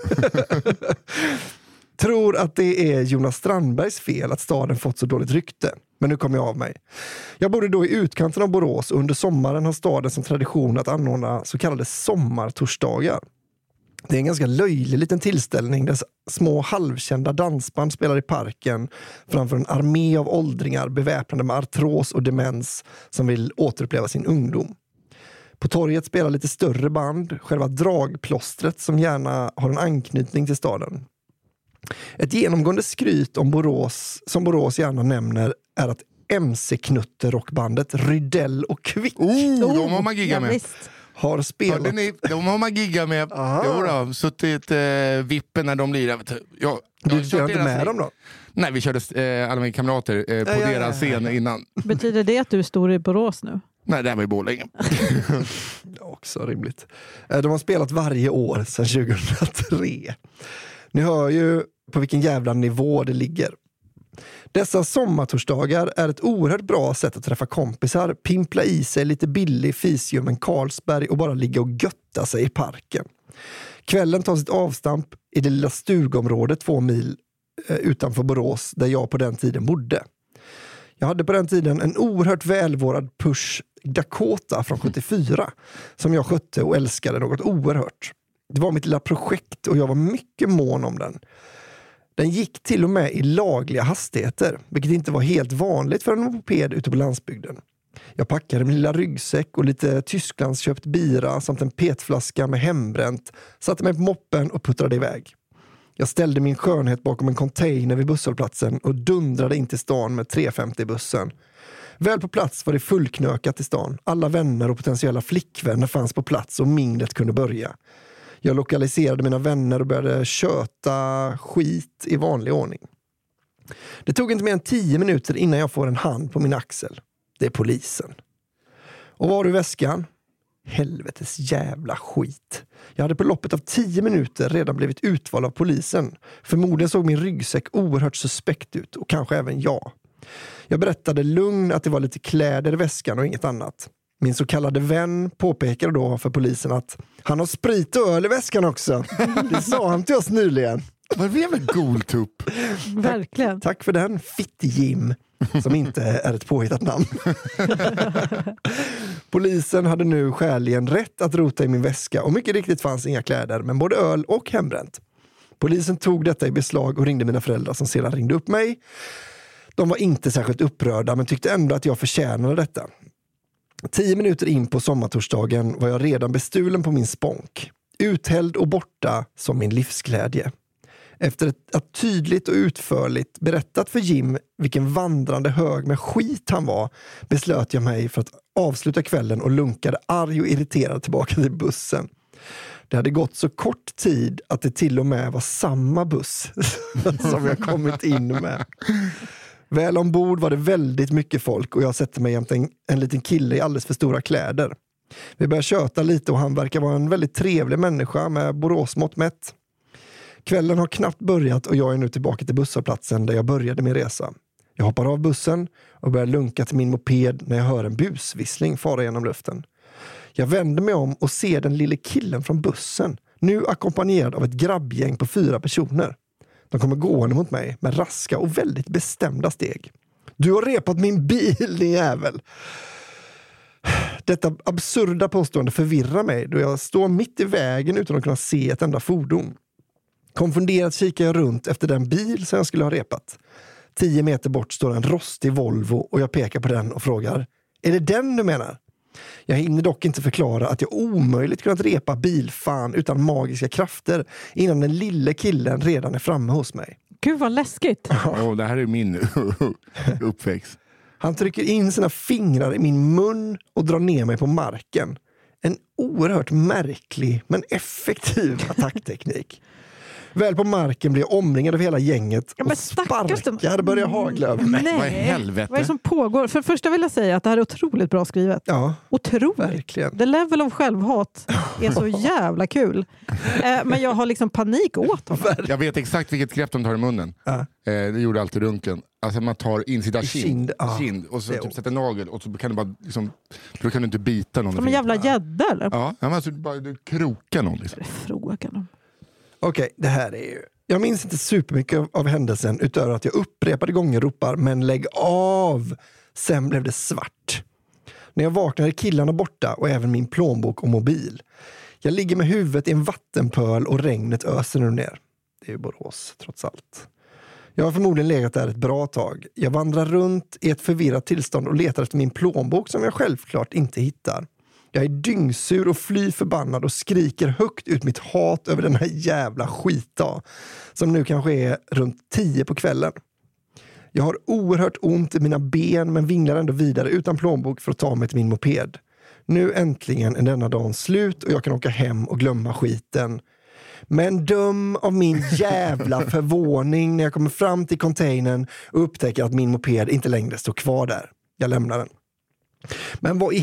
Tror att det är Jonas Strandbergs fel att staden fått så dåligt rykte. Men nu kommer jag av mig. Jag bodde då i utkanten av Borås och under sommaren har staden som tradition att anordna så kallade sommartorsdagar. Det är en ganska löjlig liten tillställning där små halvkända dansband spelar i parken framför en armé av åldringar beväpnade med artros och demens som vill återuppleva sin ungdom. På torget spelar lite större band, själva dragplåstret som gärna har en anknytning till staden. Ett genomgående skryt om Borås, som Borås gärna nämner, är att M C-knutterockbandet Rydell och Kvick. Oh, de har man gigga med. Ja, har spelat. Hörde ni? De har man gigga med. Jo då, suttit eh, vippen när de lirar. Jag, du kör inte med dem då? Nej, vi körde eh, alla mina kamrater eh, på ja, deras ja, ja. scen innan. Betyder det att du är stor i Borås nu? Nej, det här var i Borlänge. Också rimligt. De har spelat varje år sedan tjugohundratre. Ni hör ju på vilken jävla nivå det ligger. Dessa sommartorsdagar är ett oerhört bra sätt att träffa kompisar, pimpla i sig lite billig fisium Carlsberg och bara ligga och götta sig i parken. Kvällen tar sitt avstamp i det lilla stugområdet två mil eh, utanför Borås där jag på den tiden bodde. Jag hade på den tiden en oerhört välvårad Push Dakota från sjuttiofyra som jag skötte och älskade något oerhört. Det var mitt lilla projekt och jag var mycket mån om den. Den gick till och med i lagliga hastigheter, vilket inte var helt vanligt för en moped ute på landsbygden. Jag packade min lilla ryggsäck och lite Tysklands köpt bira samt en petflaska med hembränt, satte mig på moppen och puttrade iväg. Jag ställde min skönhet bakom en container vid busshållplatsen och dundrade in till stan med trehundrafemtio-bussen. Väl på plats var det fullknökat i stan. Alla vänner och potentiella flickvänner fanns på plats och minglet kunde börja. Jag lokaliserade mina vänner och började köta skit i vanlig ordning. Det tog inte mer än tio minuter innan jag får en hand på min axel. Det är polisen. Och var du i väskan? Helvetes jävla skit. Jag hade på loppet av tio minuter redan blivit utvald av polisen. Förmodligen såg min ryggsäck oerhört suspekt ut och kanske även jag. Jag berättade lugn att det var lite kläder i väskan och inget annat. Min så kallade vän påpekade då för polisen att han har sprit och öl i väskan också. Det sa han till oss nyligen. Vad är det jävla goltupp? Verkligen. Tack, tack för den, Fitt-Jim, som inte är ett påhittat namn. Polisen hade nu skäligen rätt att rota i min väska och mycket riktigt fanns inga kläder, men både öl och hembränt. Polisen tog detta i beslag och ringde mina föräldrar som sedan ringde upp mig. De var inte särskilt upprörda men tyckte ändå att jag förtjänade detta. Tio minuter in på sommartorsdagen var jag redan bestulen på min sponk. uthälld och borta som min livsglädje. Efter att, att tydligt och utförligt berättat för Jim vilken vandrande hög med skit han var, beslöt jag mig för att avsluta kvällen och lunkade arg och irriterad tillbaka till bussen. Det hade gått så kort tid att det till och med var samma buss som jag kommit in med. Väl ombord var det väldigt mycket folk och jag sätter mig jämte en, en liten kille i alldeles för stora kläder. Vi börjar köta lite och han verkar vara en väldigt trevlig människa med Boråsmått mätt. Kvällen har knappt börjat och jag är nu tillbaka till busshållplatsen där jag började min resa. Jag hoppar av bussen och börjar lunka till min moped när jag hör en busvissling fara genom luften. Jag vänder mig om och ser den lille killen från bussen, nu ackompanjerad av ett grabbgäng på fyra personer. De kommer gående mot mig med raska och väldigt bestämda steg. Du har repat min bil, din jävel! Detta absurda påstående förvirrar mig då jag står mitt i vägen utan att kunna se ett enda fordon. Konfunderat kikar jag runt efter den bil som jag skulle ha repat. Tio meter bort står en rostig Volvo och jag pekar på den och frågar: är det den du menar? Jag hinner dock inte förklara att jag omöjligt kunnat repa bilfan utan magiska krafter innan den lille killen redan är framme hos mig. Gud vad läskigt. Oh, det här är min uppväxt. Han trycker in sina fingrar i min mun och drar ner mig på marken. En oerhört märklig men effektiv attackteknik. Väl på marken blir jag omringad av hela gänget ja, och sparkar börjar hagla över mig. Nej. Vad i helvete? Vad är det som pågår? För första vill jag säga att det här är otroligt bra skrivet. Ja, otroligt. Verkligen. The level of självhat är så jävla kul. Eh, men jag har liksom panik åt honom. Jag vet exakt vilket grepp de tar i munnen. Ja. Eh, det gjorde alltid runken. Alltså man tar insida kind, kind, ja. kind och så Det- typ sätter nagel och så kan du bara liksom, då kan du inte bita någon. Som en jävla gädda eller? Ja, men alltså bara du krokar någon liksom. Frågan om. Okej, det här är ju... Jag minns inte supermycket av, av händelsen utöver att jag upprepade gånger ropar men lägg av. Sen blev det svart. När jag vaknade är killarna borta och även min plånbok och mobil. Jag ligger med huvudet i en vattenpöl och regnet öser nu ner. Det är ju Borås trots allt. Jag har förmodligen legat där ett bra tag. Jag vandrar runt i ett förvirrat tillstånd och letar efter min plånbok som jag självklart inte hittar. Jag är dyngsur och fly förbannad och skriker högt ut mitt hat över den här jävla skitdag. Som nu kanske är runt tio på kvällen. Jag har oerhört ont i mina ben men vinglar ändå vidare utan plånbok för att ta mig till min moped. Nu äntligen är denna dagen slut och jag kan åka hem och glömma skiten. Men döm av min jävla förvåning när jag kommer fram till containern och upptäcker att min moped inte längre står kvar där. Jag lämnar den. Men vad i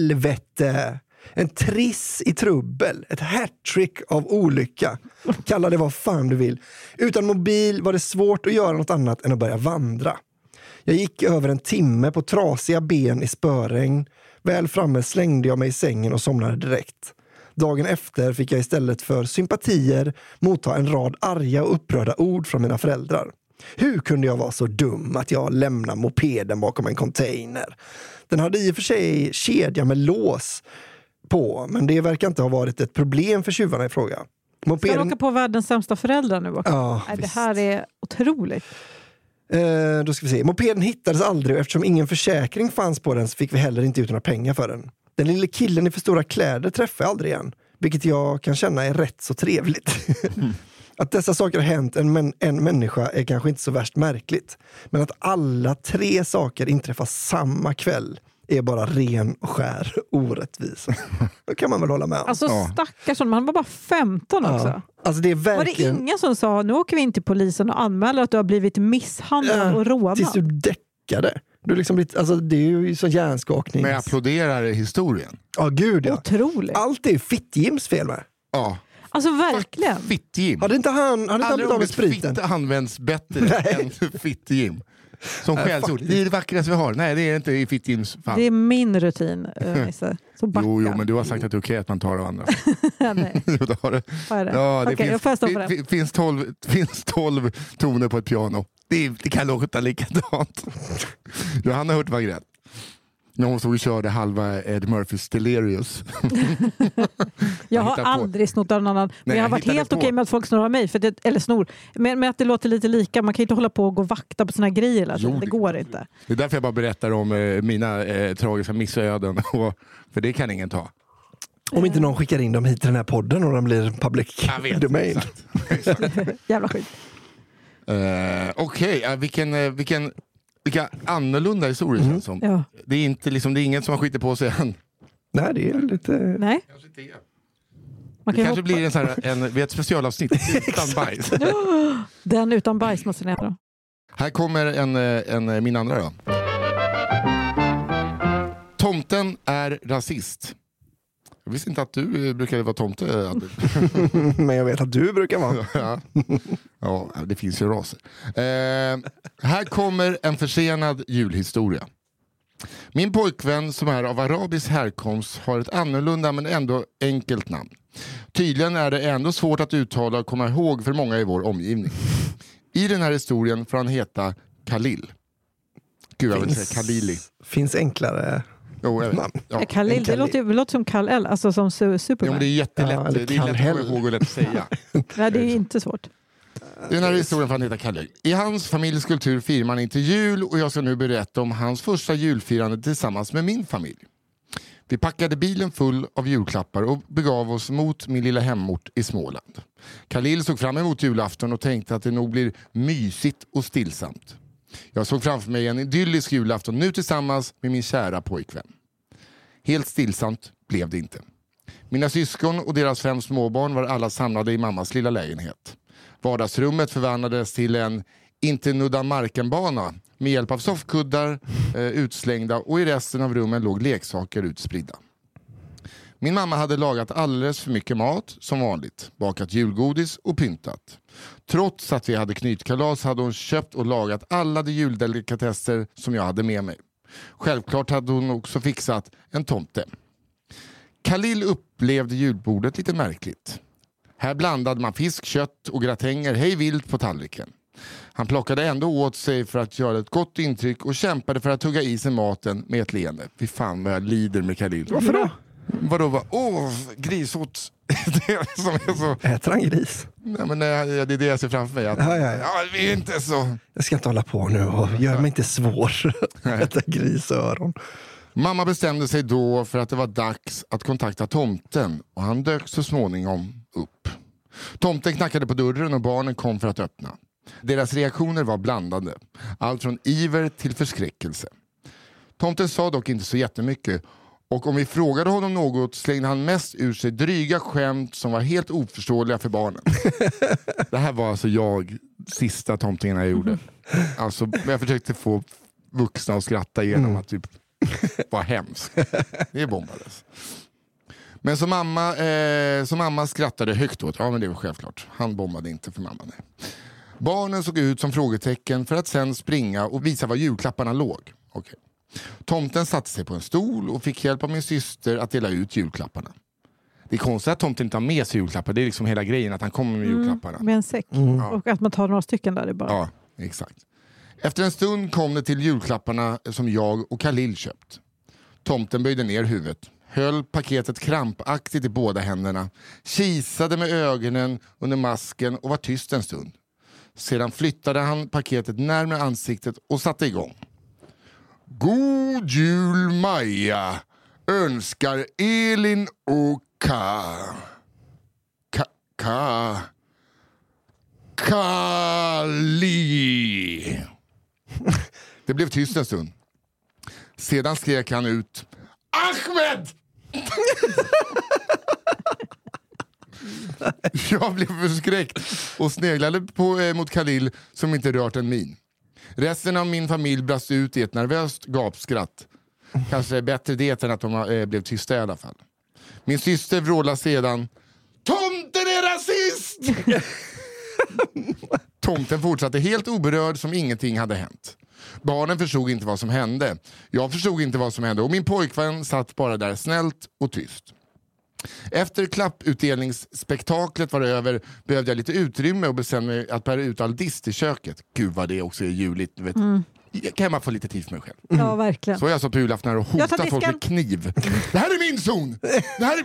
helvete? En triss i trubbel. Ett hattrick av olycka. Kalla det vad fan du vill. Utan mobil var det svårt att göra något annat än att börja vandra. Jag gick över en timme på trasiga ben i spöregn. Väl framme slängde jag mig i sängen och somnade direkt. Dagen efter fick jag istället för sympatier motta en rad arga och upprörda ord från mina föräldrar. Hur kunde jag vara så dum att jag lämnar mopeden bakom en container? Den hade i och för sig kedja med lås på, men det verkar inte ha varit ett problem för tjuvarna i fråga. Mopeden... Ska du åka på världens sämsta föräldrar nu också? Ja, Nej, det visst. här är otroligt. Eh, då ska vi se. Mopeden hittades aldrig och eftersom ingen försäkring fanns på den så fick vi heller inte ut några pengar för den. Den lille killen i för stora kläder träffade jag aldrig igen, vilket jag kan känna är rätt så trevligt. Mm. Att dessa saker har hänt en, män, en människa är kanske inte så värst märkligt. Men att alla tre saker inträffar samma kväll är bara ren och skär orättvisa. Då kan man väl hålla med om. Alltså Ja. stackars, man var bara femton också. Ja. Alltså det är Var det verkligen... ingen som sa, nu åker vi in till polisen och anmäler att du har blivit misshandlad och rånad? Tills du däckade. Du liksom blivit, alltså det är ju så hjärnskakning. Men jag applåderar historien. Ja, gud ja. Otroligt. Allt är Fitt-Jims fel med. Ja. Alltså verkligen. Fitt-Jim. Hade inte han, hade inte han Aldrig blivit av med ordet spriten? fitta används bättre Nej. än Fitt-Jim. Som Nej, skällsord. faktiskt. Det är det vackraste vi har. Nej, det är inte i Fitt-Jims fall. Det är min rutin, äh, Nisse. Så backa. Jo, jo, men du har sagt att det är okej att man tar av andra. Nej, Jo, det har det. vad är det? Ja, det Okej, jag finns, får stå för det, det. det finns, tolv, finns tolv toner på ett piano. Det, det kan låta likadant. Johanna hört vad grät. När hon stod och körde halva Ed Murphys Delirious. Jag har hittar på. aldrig snott av någon annan. Men Nej, jag har jag varit hittade helt på. okej med att folk snor av mig. För det, eller snor. Men, men att det låter lite lika. Man kan inte hålla på och gå och vakta på sina grejer. Alltså. Jo, Det det- går inte. Det är därför jag bara berättar om eh, mina eh, tragiska missöden. Och, för det kan ingen ta. Om inte någon skickar in dem hit till den här podden och de blir public domain. Exakt. Exakt. Jävla skit. Uh, Okej, okay. uh, vilken, uh, vilken, vilka annorlunda historier Mm. känns som. Ja. Det är inte liksom, det är ingen som har skitit på sig än. Nej, det är lite... Nej. Kanske inte är. Man Det kan kanske hoppa. blir en, så här, en, vid ett specialavsnitt utan bajs. Den utan bajs måste ni ha. Här kommer en, en, min andra då. Tomten är rasist. Jag visste inte att du brukade vara tomte. Men jag vet att du brukar vara. Ja, ja det finns ju raser. Eh, här kommer en försenad julhistoria. Min pojkvän som är av arabisk härkomst har ett annorlunda men ändå enkelt namn. Tydligen är det ändå svårt att uttala och komma ihåg för många i vår omgivning. I den här historien får han heta Khalil. Gud, jag vill Finns- säga Khalili. Finns enklare Jo, jag vet. namn. Ja. Khalil, det Khalil. låter, det låter som Kal-El, alltså som su- Jo, Superman. men det är jättelätt. Ja, eller det är lätt att Kal-El. komma ihåg och lätt att säga. Nej, det är inte svårt. I den här historien får han heta Kalle. I hans familjs kultur firar man inte jul och jag ska nu berätta om hans första julfirande tillsammans med min familj. Vi packade bilen full av julklappar och begav oss mot min lilla hemort i Småland. Khalil såg fram emot julafton och tänkte att det nog blir mysigt och stillsamt. Jag såg framför mig en idyllisk julafton nu tillsammans med min kära pojkvän. Helt stillsamt blev det inte. Mina syskon och deras fem småbarn var alla samlade i mammas lilla lägenhet. Vardagsrummet förvandlades till en inte nudda markenbana med hjälp av soffkuddar eh, utslängda och i resten av rummen låg leksaker utspridda. Min mamma hade lagat alldeles för mycket mat som vanligt, bakat julgodis och pyntat. Trots att vi hade knytkalas hade hon köpt och lagat alla de juldelikatesser som jag hade med mig. Självklart hade hon också fixat en tomte. Khalil upplevde julbordet lite märkligt. Här blandade man fisk, kött och gratänger hej vilt på tallriken. Han plockade ändå åt sig för att göra ett gott intryck och kämpade för att tugga i sig maten med ett leende. Fy fan vad jag lider med Khalil. Varför då? Vadå? Va? Åh, grisot. Det är som är så... Äter han gris? Nej, men nej, det är det jag ser framför mig. Att, Ja, ja, ja. ja, vi är inte så... Jag ska inte hålla på nu och gör mig inte svår. Äta grisöron. Mamma bestämde sig då för att det var dags att kontakta tomten och han dök så småningom upp. Tomten knackade på dörren och barnen kom för att öppna. Deras reaktioner var blandade. Allt från iver till förskräckelse. Tomten sa dock inte så jättemycket och om vi frågade honom något slängde han mest ur sig dryga skämt som var helt oförståeliga för barnen. Det här var alltså jag, sista tomtingen jag gjorde. Alltså, jag försökte få vuxna att skratta igenom att typ var hemskt. Det bombades. Men som mamma, eh, som mamma skrattade högt åt. Ja, men det var självklart. Han bombade inte för mamma. Nej. Barnen såg ut som frågetecken för att sen springa och visa var julklapparna låg. Okay. Tomten satte sig på en stol och fick hjälp av min syster att dela ut julklapparna. Det är konstigt att tomten inte har med sig julklappar. Det är liksom hela grejen att han kommer med julklapparna. Med en säck. Mm. Och att man tar några stycken där. Det är bara. Ja, exakt. Efter en stund kom det till julklapparna som jag och Khalil köpt. Tomten böjde ner huvudet, höll paketet krampaktigt i båda händerna, kisade med ögonen under masken och var tyst en stund. Sedan flyttade han paketet närmare ansiktet och satte igång. God jul Maja, önskar Elin och Ka. Ka... Ka... Kali. Det blev tyst en stund. Sedan skrek han ut Ahmed! Jag blev förskräckt och sneglade på, eh, mot Khalil som inte rört en min. Resten av min familj brast ut i ett nervöst gapskratt. Kanske är bättre det än att de eh, blev tysta i alla fall. Min syster vrålade sedan Tomten är rasist! Tomten fortsatte helt oberörd som ingenting hade hänt. Barnen förstod inte vad som hände. Jag förstod inte vad som hände och min pojkvän satt bara där snällt och tyst. Efter klapputdelningsspektaklet var över behövde jag lite utrymme och bestämde mig att bära ut all dist i köket. Gud vad det också är juligt. Du vet. Mm. Kan man få lite tid för mig själv? Ja, verkligen. Så jag sa på julafton och hotade folk med kniv. Det här är min zon! Det här är...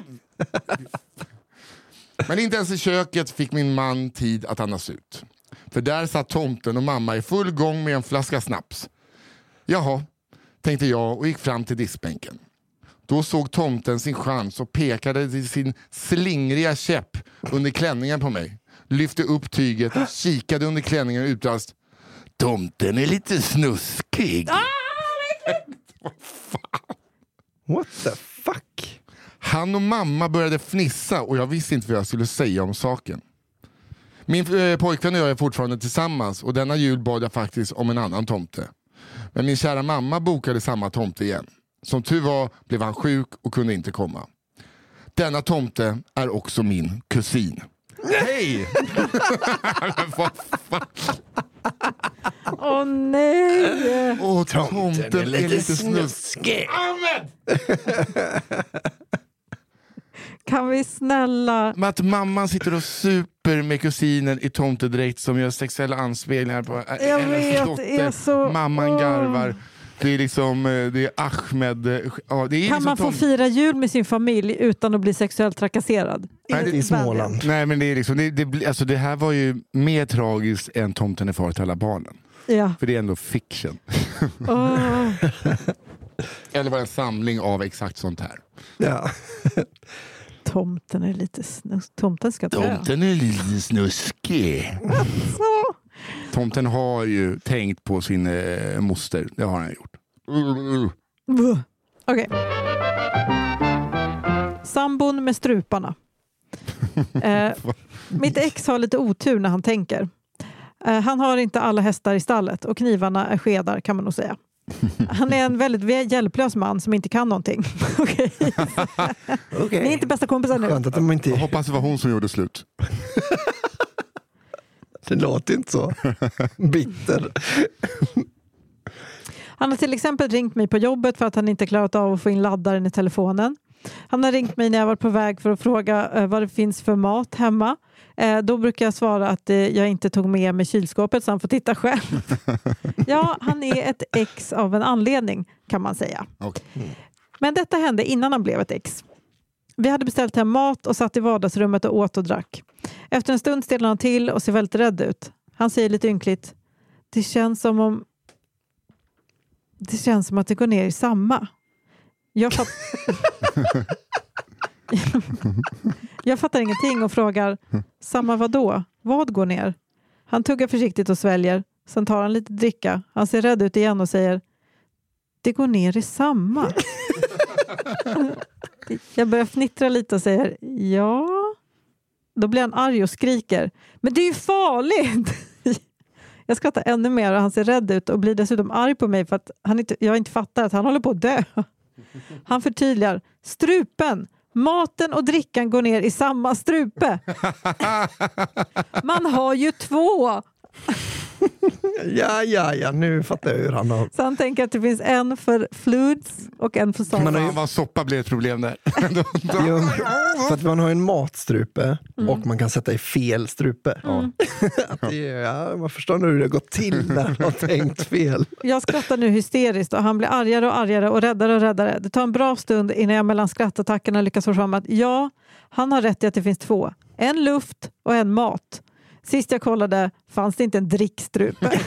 Men inte ens i köket fick min man tid att andas ut. För där satt tomten och mamma i full gång med en flaska snaps. Jaha, tänkte jag och gick fram till diskbänken. Då såg tomten sin chans och pekade sin slingriga käpp under klänningen på mig. Lyfte upp tyget, kikade under klänningen och utbrast: tomten är lite snuskig. Ah, Vad fan? What the fuck? Han och mamma började fnissa och jag visste inte vad jag skulle säga om saken. Min eh, pojkvän och jag är fortfarande tillsammans och denna jul bad jag faktiskt om en annan tomte. Men min kära mamma bokade samma tomte igen. Som tur var blev han sjuk och kunde inte komma. Denna tomte är också min kusin. Hej! Vad fan? Åh oh, nej! Åh, tomten är lite, lite snuskig. Amen! Kan vi snälla... Men att mamman sitter och super med kusinen i tomtedräkt som gör sexuella anspelningar på jag hennes vet, dotter. är så... Mamman oh. garvar. Det är liksom, det är Ahmed. Ja, det är kan liksom man få tom... fira jul med sin familj utan att bli sexuellt trakasserad? Nej, det är i Småland. Nej, men det är liksom, det, det, alltså det här var ju mer tragiskt än Tomten är far till alla barnen. Ja. För det är ändå fiction. Oh. Eller var en samling av exakt sånt här. Ja. Tomten är lite snus. Tomten ska dö. Tomten är lite snuskig. Alltså. Tomten har ju tänkt på sin eh, moster. Det har han gjort. Uh. Okej. Okay. Sambon med struparna. eh, mitt ex har lite otur när han tänker. Eh, han har inte alla hästar i stallet och knivarna är skedar, kan man nog säga. Han är en väldigt hjälplös man som inte kan någonting. Okej. Okay. Ni är inte bästa kompisar nu. Skönt att de inte... Jag hoppas det var hon som gjorde slut. Det låter inte så. Bitter. Han har till exempel ringt mig på jobbet för att han inte klarat av att få in laddaren i telefonen. Han har ringt mig när jag var på väg för att fråga eh, vad det finns för mat hemma. Eh, då brukar jag svara att eh, jag inte tog med mig kylskåpet så han får titta själv. Ja, han är ett ex av en anledning, kan man säga. Okay. Men detta hände innan han blev ett ex. Vi hade beställt hem mat och satt i vardagsrummet och åt och drack. Efter en stund stelnar han till och ser väldigt rädd ut. Han säger lite ynkligt: det känns som om det känns som att det går ner i samma. Jag, fatt... jag fattar ingenting och frågar: samma vad då? Vad går ner? Han tuggar försiktigt och sväljer. Sen tar han lite dricka. Han ser rädd ut igen och säger: det går ner i samma. Jag börjar fnittra lite och säger: ja. Då blir han arg och skriker: men det är ju farligt. Jag skrattar ännu mer och han ser rädd ut och blir dessutom arg på mig för att han inte, jag inte fattar att han håller på att dö. Han förtydligar: strupen, maten och drickan går ner i samma strupe. Man har ju två. Ja, ja, ja, nu fattar jag hur han har... Så han tänker att det finns en för fluids och en för soppa. Man har ju... Vad soppa blir ett problem där. Jo, för att man har en matstrupe mm. och man kan sätta i fel strupe. Mm. Att det, ja, man förstår nu hur det har gått till när man har tänkt fel. Jag skrattar nu hysteriskt och han blir argare och argare och räddare och räddare. Det tar en bra stund innan jag mellan skrattattackerna lyckas få fram att ja, han har rätt i att det finns två. En luft och en mat. Sist jag kollade fanns det inte en drickstrupe.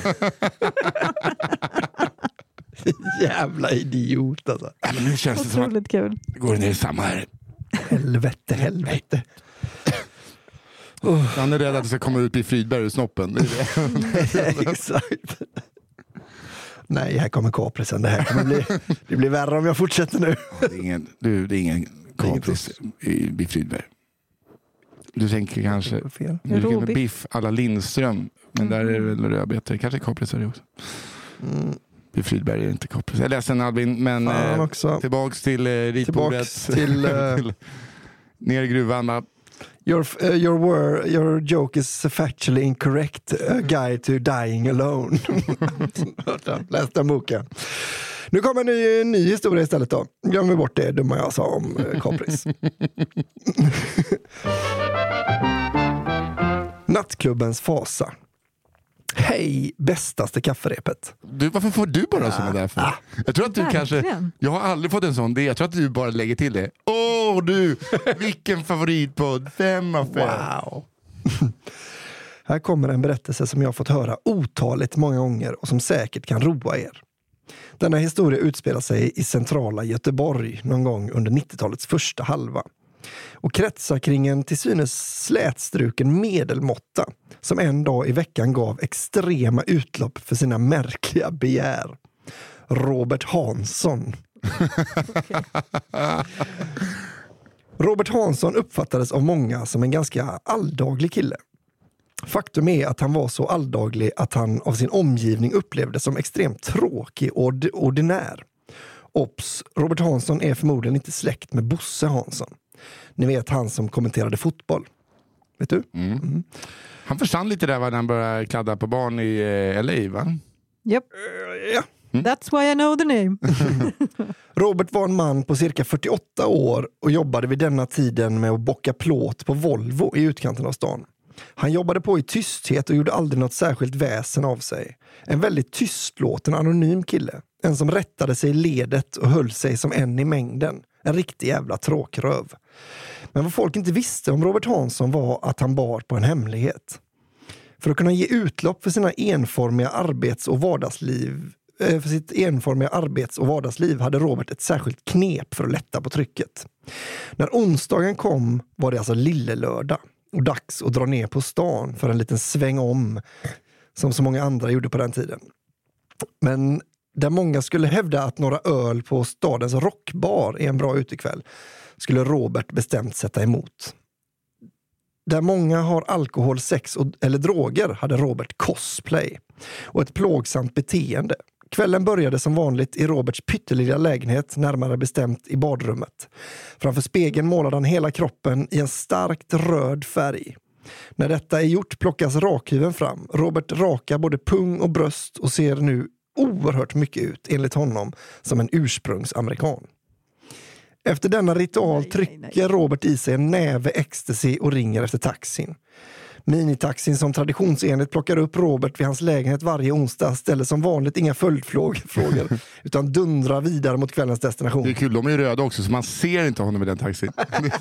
Jävla idiot alltså. Ja, nu känns det som att kul. Det går ner i samma här. Helvete, helvete. Uh. Han är rädd att det ska komma ut i Frydberg ur snoppen. Det är det. Exakt. Nej, här kommer kaprisen. Det här kommer bli, det blir värre om jag fortsätter nu. Det är ingen, du, det är ingen kapris i, i Frydberg. Du tänker kanske fel. Du tänker med biff alla Lindström. Men mm. där är det väl rödbetor. Kanske kaprisar också. Mm. I Frydberg är det inte kapris. Jag är ledsen Albin, men eh, tillbaks till eh, ritbordet. till, uh, till ner i gruvan. Va? Your, uh, your, word, your joke is factually incorrect. A guide to dying alone. Läs den boken. Nu kommer en ny, ny historia istället då. Glöm bort det dumma jag sa om eh, kapris. Nattklubbens fasa. Hej, bästaste kafferepet. Du, varför får du bara ah, såna där för? Ah, jag tror att du verkligen. kanske... Jag har aldrig fått en sån. Det. Jag tror att du bara lägger till det. Åh, oh, du! Vilken favoritpodd. Fem av fem. Wow. Här kommer en berättelse som jag har fått höra otaligt många gånger och som säkert kan roa er. Denna historia utspelar sig i centrala Göteborg någon gång under nittiotalets första halva och kretsar kring en till synes slätstruken medelmåtta som en dag i veckan gav extrema utlopp för sina märkliga begär. Robert Hansson. Robert Hansson uppfattades av många som en ganska alldaglig kille. Faktum är att han var så alldaglig att han av sin omgivning upplevdes som extremt tråkig och ordinär. Ops, Robert Hansson är förmodligen inte släkt med Bosse Hansson. Ni vet han som kommenterade fotboll. Vet du? Mm. Mm. Han försvann lite där när han började kladda på barn i eh, L A, va? Yep. Uh, ja. Mm. That's why I know the name. Robert var en man på cirka fyrtioåtta år och jobbade vid denna tiden med att bocka plåt på Volvo i utkanten av stan. Han jobbade på i tysthet och gjorde aldrig något särskilt väsen av sig. En väldigt tystlåten anonym kille. En som rättade sig i ledet och höll sig som en i mängden. En riktig jävla tråkröv. Men vad folk inte visste om Robert Hansson var att han bar på en hemlighet. För att kunna ge utlopp för sina enformiga arbets- och vardagsliv för sitt enformiga arbets- och vardagsliv hade Robert ett särskilt knep för att lätta på trycket. När onsdagen kom var det alltså lillelördag och dags att dra ner på stan för en liten sväng om som så många andra gjorde på den tiden. Men där många skulle hävda att några öl på stadens rockbar är en bra utekväll skulle Robert bestämt sätta emot. Där många har alkohol, sex och, eller droger hade Robert cosplay och ett plågsamt beteende. Kvällen började som vanligt i Roberts pyttelilla lägenhet, närmare bestämt i badrummet. Framför spegeln målade han hela kroppen i en starkt röd färg. När detta är gjort plockas rakhyveln fram. Robert rakar både pung och bröst och ser nu oerhört mycket ut, enligt honom, som en ursprungsamerikan. Efter denna ritual nej, trycker nej, nej. Robert i sig en näve ecstasy och ringer efter taxin. Minitaxin som traditionsenligt plockar upp Robert vid hans lägenhet varje onsdag ställer som vanligt inga följdfrågor utan dundrar vidare mot kvällens destination. Det är kul, de är ju röda också så man ser inte honom i den taxin.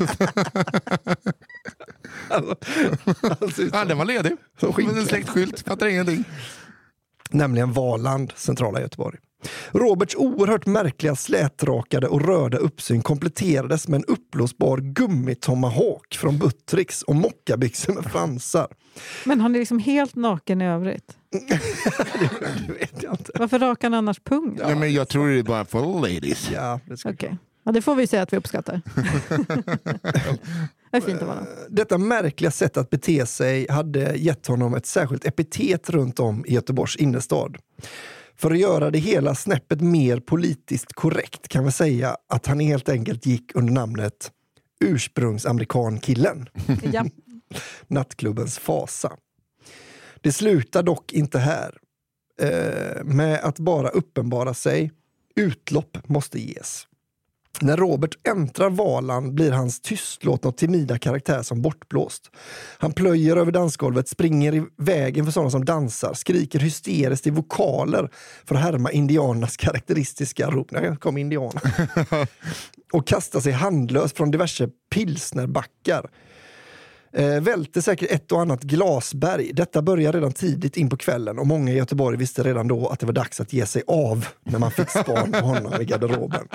alltså, alltså, ja, den var ledig. Med en släkt skylt, fattar ingenting. Nämligen Valand, centrala Göteborg. Roberts oerhört märkliga slätrakade och röda uppsyn kompletterades med en uppblåsbar gummitomahawk från Buttricks och mockabyxor med fransar. Men han är liksom helt naken i övrigt. det vet jag inte. Varför rakar han annars pung? Ja, men jag tror det är bara för ladies. Ja, det ska okay. Ja, det får vi säga att vi uppskattar. Det är fint att vara. Detta märkliga sätt att bete sig hade gett honom ett särskilt epitet runt om i Göteborgs innerstad. För att göra det hela snäppet mer politiskt korrekt kan vi säga att han helt enkelt gick under namnet ursprungsamerikankillen. Ja. Nattklubbens fasa. Det slutar dock inte här. Eh, med att bara uppenbara sig. Utlopp måste ges. När Robert äntrar Valand blir hans tystlåtna och timida karaktär som bortblåst. Han plöjer över dansgolvet, springer i vägen för sådana som dansar, skriker hysteriskt i vokaler för att härma indianernas karaktäristiska rop. När kom indianer. Och kastar sig handlös från diverse pilsnerbackar. Eh, välte säkert ett och annat glasberg. Detta börjar redan tidigt in på kvällen och många i Göteborg visste redan då att det var dags att ge sig av när man fick span på honom i garderoben.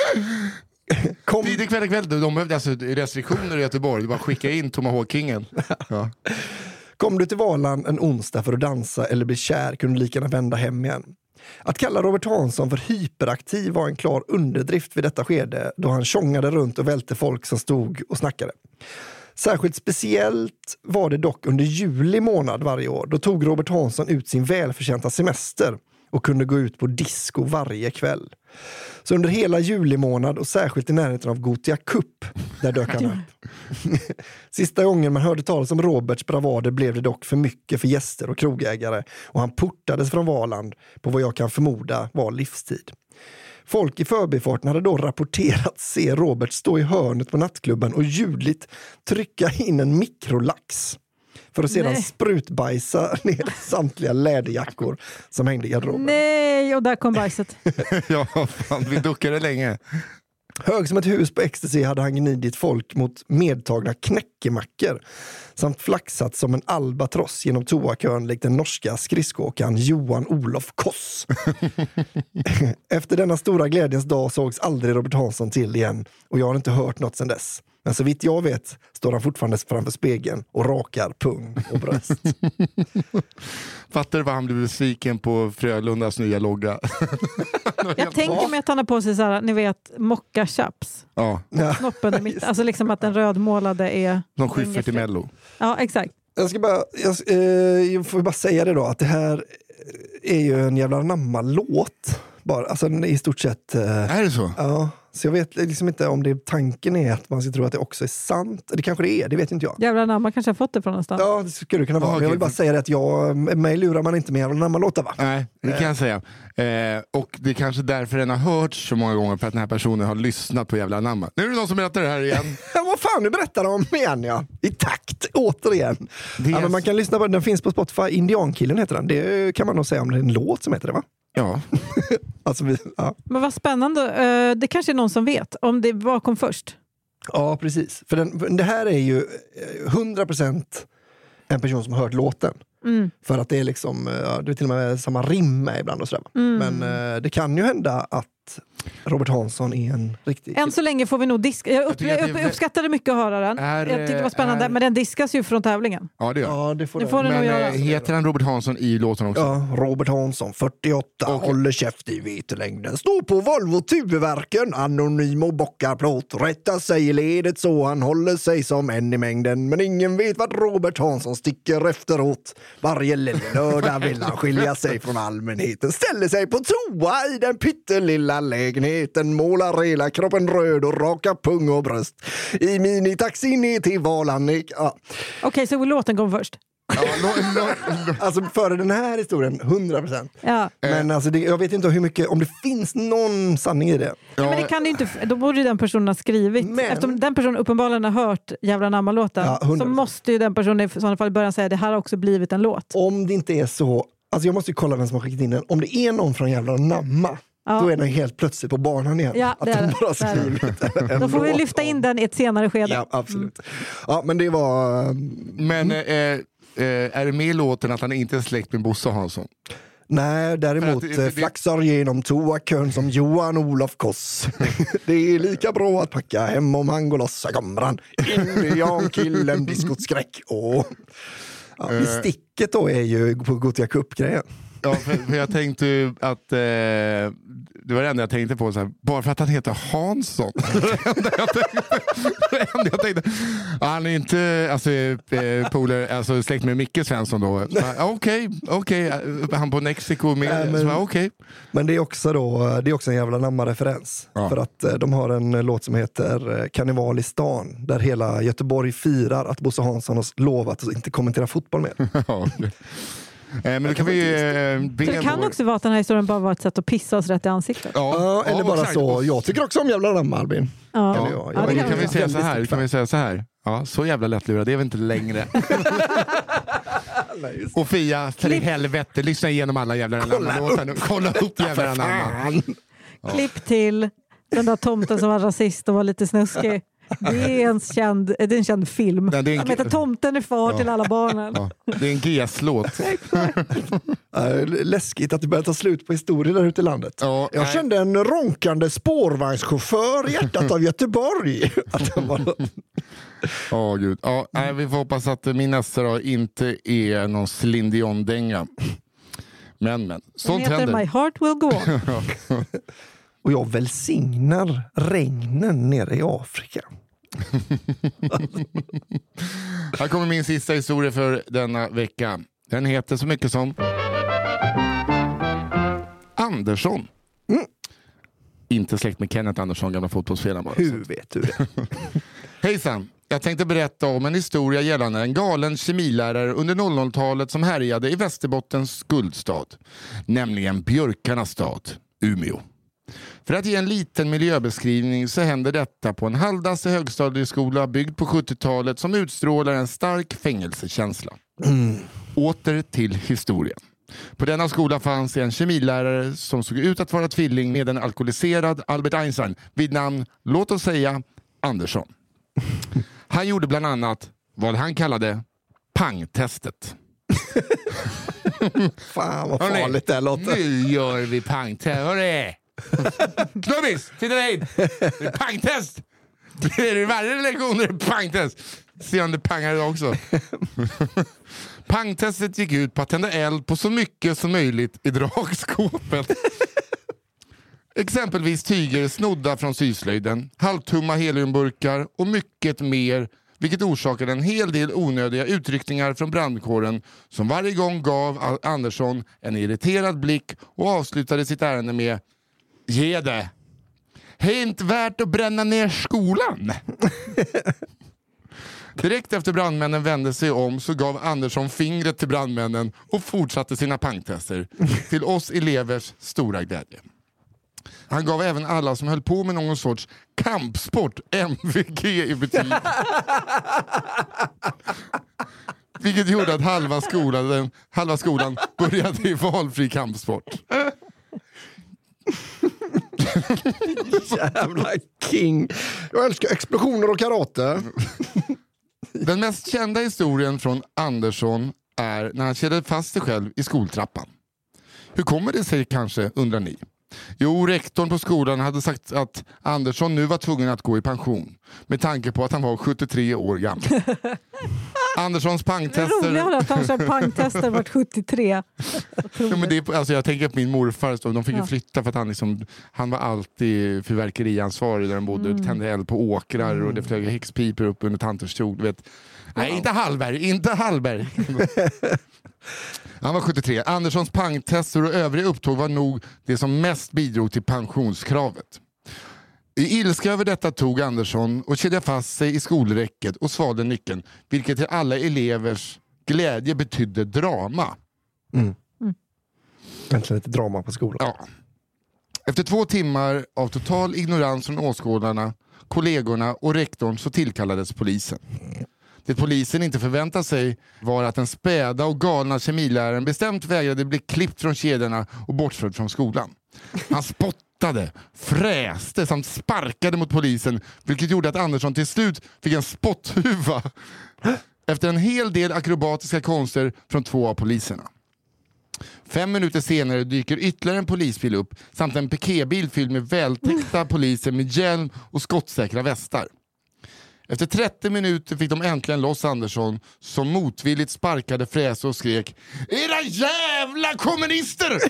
Kom... Tidigt kväll kväll, de behövde alltså restriktioner i Göteborg. Du bara skicka in Tomahawk-kingen. Ja. Kom du till Valand en onsdag för att dansa eller bli kär kunde du lika gärna vända hem igen. Att kalla Robert Hansson för hyperaktiv var en klar underdrift vid detta skede då han tjongade runt och välte folk som stod och snackade. Särskilt speciellt var det dock under juli månad varje år. Då tog Robert Hansson ut sin välförtjänta semester och kunde gå ut på disco varje kväll. Så under hela juli månad och särskilt i närheten av Gothia Cup, där dök han upp. Sista gången man hörde talas om Roberts bravader blev det dock för mycket för gäster och krogägare och han portades från Valand på vad jag kan förmoda var livstid. Folk i förbifarten hade då rapporterat se Robert stå i hörnet på nattklubben och ljudligt trycka in en mikrolax för att sedan Nej. sprutbajsa ner samtliga läderjackor som hängde i garderoben. Nej, och där kom bajset. Ja, fan, vi duckade länge. Hög som ett hus på ecstasy hade han gnidit folk mot medtagna knäckemackor samt flaxat som en albatross genom toakön likt den norska skridskoåkaren Johan Olof Koss. Efter denna stora glädjens dag sågs aldrig Robert Hansson till igen och jag har inte hört något sedan dess. Men så vitt jag vet står han fortfarande framför spegeln och rakar pung och bröst. Fattar du vad han blev besviken på Frölundas nya logga? Jag tänker mig att han har på sig så här, ni vet, mocka chaps. Ja. Snoppen i mitt, alltså liksom att den rödmålade är... Någon Schyffert i Mello. Ja, exakt. Jag ska bara, jag, eh, jag får bara säga det då, att det här är ju en jävla namma-låt. Bara, alltså i stort sett... Eh, är det så? Ja. Så jag vet liksom inte om det tanken är att man ska tro att det också är sant. Det kanske det är, det vet inte jag. Jävla namma kanske har fått det från någonstans. Ja, det skulle det kunna vara. Ah, Men jag vill okay. bara säga det att jag, mig lurar man inte med jävla namma-låtar, va? Nej, det kan jag säga. Eh, och det är kanske därför den har hörts så många gånger, för att den här personen har lyssnat på jävla namma. Nu är det någon som berättar det här igen. Ja, vad fan, nu berättar de igen, ja. I takt, återigen. Det är... Ja, men man kan lyssna på den, den finns på Spotify. Indiankillen heter den. Det kan man nog säga om det är en låt som heter det, va? Ja. Alltså, vi, ja. Men vad spännande. Uh, det kanske är någon som vet om det var kom först. Ja, precis. För den, det här är ju hundra procent en person som har hört låten. Mm. För att det är liksom, ja, det är till och med samma rim med ibland och sådär. Mm. Men uh, det kan ju hända att Robert Hansson är en riktig... Än så länge får vi nog diska. Jag, upp, jag, jag, upp, jag uppskattade mycket att höra den. Är, jag tyckte det var spännande, är, men den diskas ju från tävlingen. Ja, det gör. Ja, det får, det får det. den Men nog göra. heter han Robert Hansson i låten också? Ja, Robert Hansson, fyrtioåtta, okay. Håller käft i vetelängden. Står på Volvo Tuveverken, anonym och bockar plåt. Rättar sig i ledet så han håller sig som en i mängden. Men ingen vet vad Robert Hansson sticker efteråt. Varje lördag vill han skilja sig från allmänheten. Ställer sig på toa i den pyttelilla lägenheten. Målar hela kroppen röd och raka pung och bröst. I minitaxin ner till Valanek. Ja. Okej, okay, så låten kom först. Ja, lo, lo, lo. Alltså före den här historien, hundra procent. Ja. Men alltså det, jag vet inte hur mycket, om det finns någon sanning i det. Ja, men det kan det inte, då borde ju den personen ha skrivit. Men, eftersom den personen uppenbarligen har hört jävla namma-låten, ja, så måste ju den personen i sådana fall börja säga det här har också blivit en låt. Om det inte är så, alltså jag måste ju kolla vem som har skickat in den. Om det är någon från jävla namma, ja. Då är den helt plötsligt på banan igen. Ja, det är, bara det är. Då får vi lyfta in den i ett senare skede. Ja, absolut. Mm. Ja, men det var... Men eh, eh, är det med i låten att han inte är släkt med Bosse Hansson? Nej, däremot det, det, flaxar genom toakön som Johan Olof Koss. Det är lika bra att packa hem om han går loss. Kommer han. Indiankillen, diskotskräck. Åh. Ja, uh. Sticket då är ju på Gothia Cup-grejen. Ja, för, för jag tänkte att eh, det var det enda jag tänkte på så här, bara för att han heter Hansson. det enda jag tänkte, det enda jag tänkte han är inte alltså, eh, poler, alltså släkt med Micke Svensson då. Okej, okej, han på Mexiko med, äh, men, okay. Men det är också då, det är också en jävla namma-referens. Ja. För att eh, de har en låt som heter Karneval i stan, där hela Göteborg firar att Bosse Hansson har lovat att inte kommentera fotboll med. Ja, okay. Eh, men då kan vi, eh, be det kan vår... också vara att den här historien bara var ett sätt att pissa oss rätt i ansiktet. Ja, ja eller ja, bara exakt. Så. Jag tycker också om jävla namn, Albin. Ja. Eller ja, ja, ja kan, kan vi säga så här? Kan vi säga så här? Ja, så jävla lättlurad, det är väl inte längre. Och Fia, för i helvete, lyssna igenom alla jävla namn. Kolla upp jävla namn. Ja. Klipp till den där tomten som var rasist och var lite snuskig. Det är en känd, det är en känd film. Ja, en... heter Tomten är far ja. Till alla barnen. Ja. Det är en G S-låt. Läskigt att det börjar ta slut på historier där ute i landet. Ja, jag nej. kände en ronkande spårvagnschaufför i hjärtat av Göteborg. Ja, oh, gud. Ja, nej, vi får hoppas att min nästa då inte är någon Céline Dion-dänga. Men, men. Sånt heter händer. My Heart Will Go On. Och jag välsignar regnen nere i Afrika. Här kommer min sista historia för denna vecka. Den heter så mycket som Andersson. Mm. Inte släkt med Kenneth Andersson, gamla fotbollsspelaren bara. Hur vet du det? Hejsan. Jag tänkte berätta om en historia gällande en galen kemilärare under noll noll-talet som härjade i Västerbottens guldstad. Nämligen Björkarnas stad, Umeå. För att ge en liten miljöbeskrivning så händer detta på en halvdassig högstadieskola byggd på sjuttiotalet som utstrålar en stark fängelsekänsla. Mm. Åter till historien. På denna skola fanns en kemilärare som såg ut att vara tvilling med en alkoholiserad Albert Einstein vid namn, låt oss säga, Andersson. Han gjorde bland annat vad han kallade pangtestet. Fan vad farligt det här låter. Nu gör vi pangtest. Hörru! Knubbis, titta dig! Det är pangtest! Det är varje lektion är det pangtest. Se om det pangar idag också. Pangtestet gick ut på att tända eld på så mycket som möjligt i dragskåpet. Exempelvis tyger snodda från syslöjden, halvtumma heliumburkar och mycket mer, vilket orsakade en hel del onödiga utryckningar från brandkåren som varje gång gav Andersson en irriterad blick och avslutade sitt ärende med: ge det! Det är inte värt att bränna ner skolan. Direkt efter brandmännen vände sig om så gav Andersson fingret till brandmännen och fortsatte sina pangtester till oss elevers stora glädje. Han gav även alla som höll på med någon sorts kampsport M V G i betyg. Vilket gjorde att halva skolan, den, halva skolan började i valfri kampsport. Jävla king. Jag älskar explosioner och karate. Den mest kända historien från Andersson är när han kedade fast sig själv i skoltrappan. Hur kommer det sig kanske, undrar ni? Jo, rektorn på skolan hade sagt att Andersson nu var tvungen att gå i pension med tanke på att han var sjuttiotre år gammal. Anderssons pangtester... Det är roligare att han kör pangtester vart sjuttiotre. Ja, men det är, alltså jag tänker på min morfar, så de fick ju flytta för att han, liksom, han var alltid fyrverkeriansvarig där de bodde, mm. tände eld på åkrar mm. och det flög häxpiper upp under tanters kjol, du vet. Nej, inte Hallberg, inte Hallberg. Han var sjuttiotre. Anderssons pangtester och övriga upptåg var nog det som mest bidrog till pensionskravet. I ilska över detta tog Andersson och kedjade fast sig i skolräcket och svalde nyckeln, vilket till alla elevers glädje betydde drama. Mm. Mm. Äntligen lite drama på skolan. Ja. Efter två timmar av total ignorans från åskådarna, kollegorna och rektorn så tillkallades polisen. Det polisen inte förväntade sig var att den späda och galna kemiläraren bestämt vägrade bli klippt från kedjorna och bortförd från skolan. Han spottade, fräste samt sparkade mot polisen, vilket gjorde att Andersson till slut fick en spotthuva efter en hel del akrobatiska konster från två av poliserna. Fem minuter senare dyker ytterligare en polisbil upp samt en piketbil fylld med vältäckta poliser med hjälm och skottsäkra västar. Efter trettio minuter fick de äntligen loss Andersson som motvilligt sparkade, fräste och skrek: era jävla kommunister!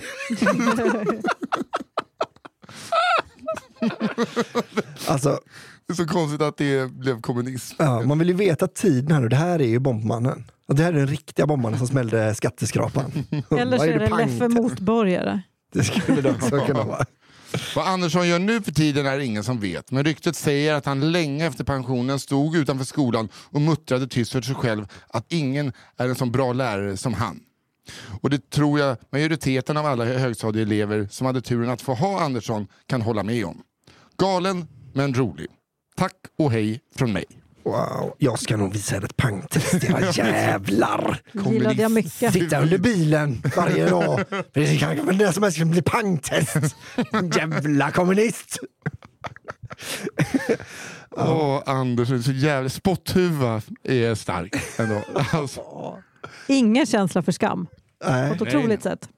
Alltså, det är så konstigt att det blev kommunism. Ja, man vill ju veta tiden här, och det här är ju bombmannen. Och det här är den riktiga bombmannen som smällde skatteskrapan. Eller så är det Leffe Motborgare. Det skulle det också kunna vara. Vad Andersson gör nu för tiden är ingen som vet, men ryktet säger att han länge efter pensionen stod utanför skolan och muttrade tyst för sig själv att ingen är en så bra lärare som han. Och det tror jag majoriteten av alla högstadieelever som hade turen att få ha Andersson kan hålla med om. Galen men rolig. Tack och hej från mig. Wow, jag ska nog visa er ett pangtest, era jävlar. Gillade jag mycket. Sitta under bilen varje dag. Det kan väl det som helst bli pangtest. Jävla kommunist. Åh, oh, Anders, så jävla spotthuva är stark ändå. Alltså. Ingen känsla för skam. Nej. På ett otroligt sätt.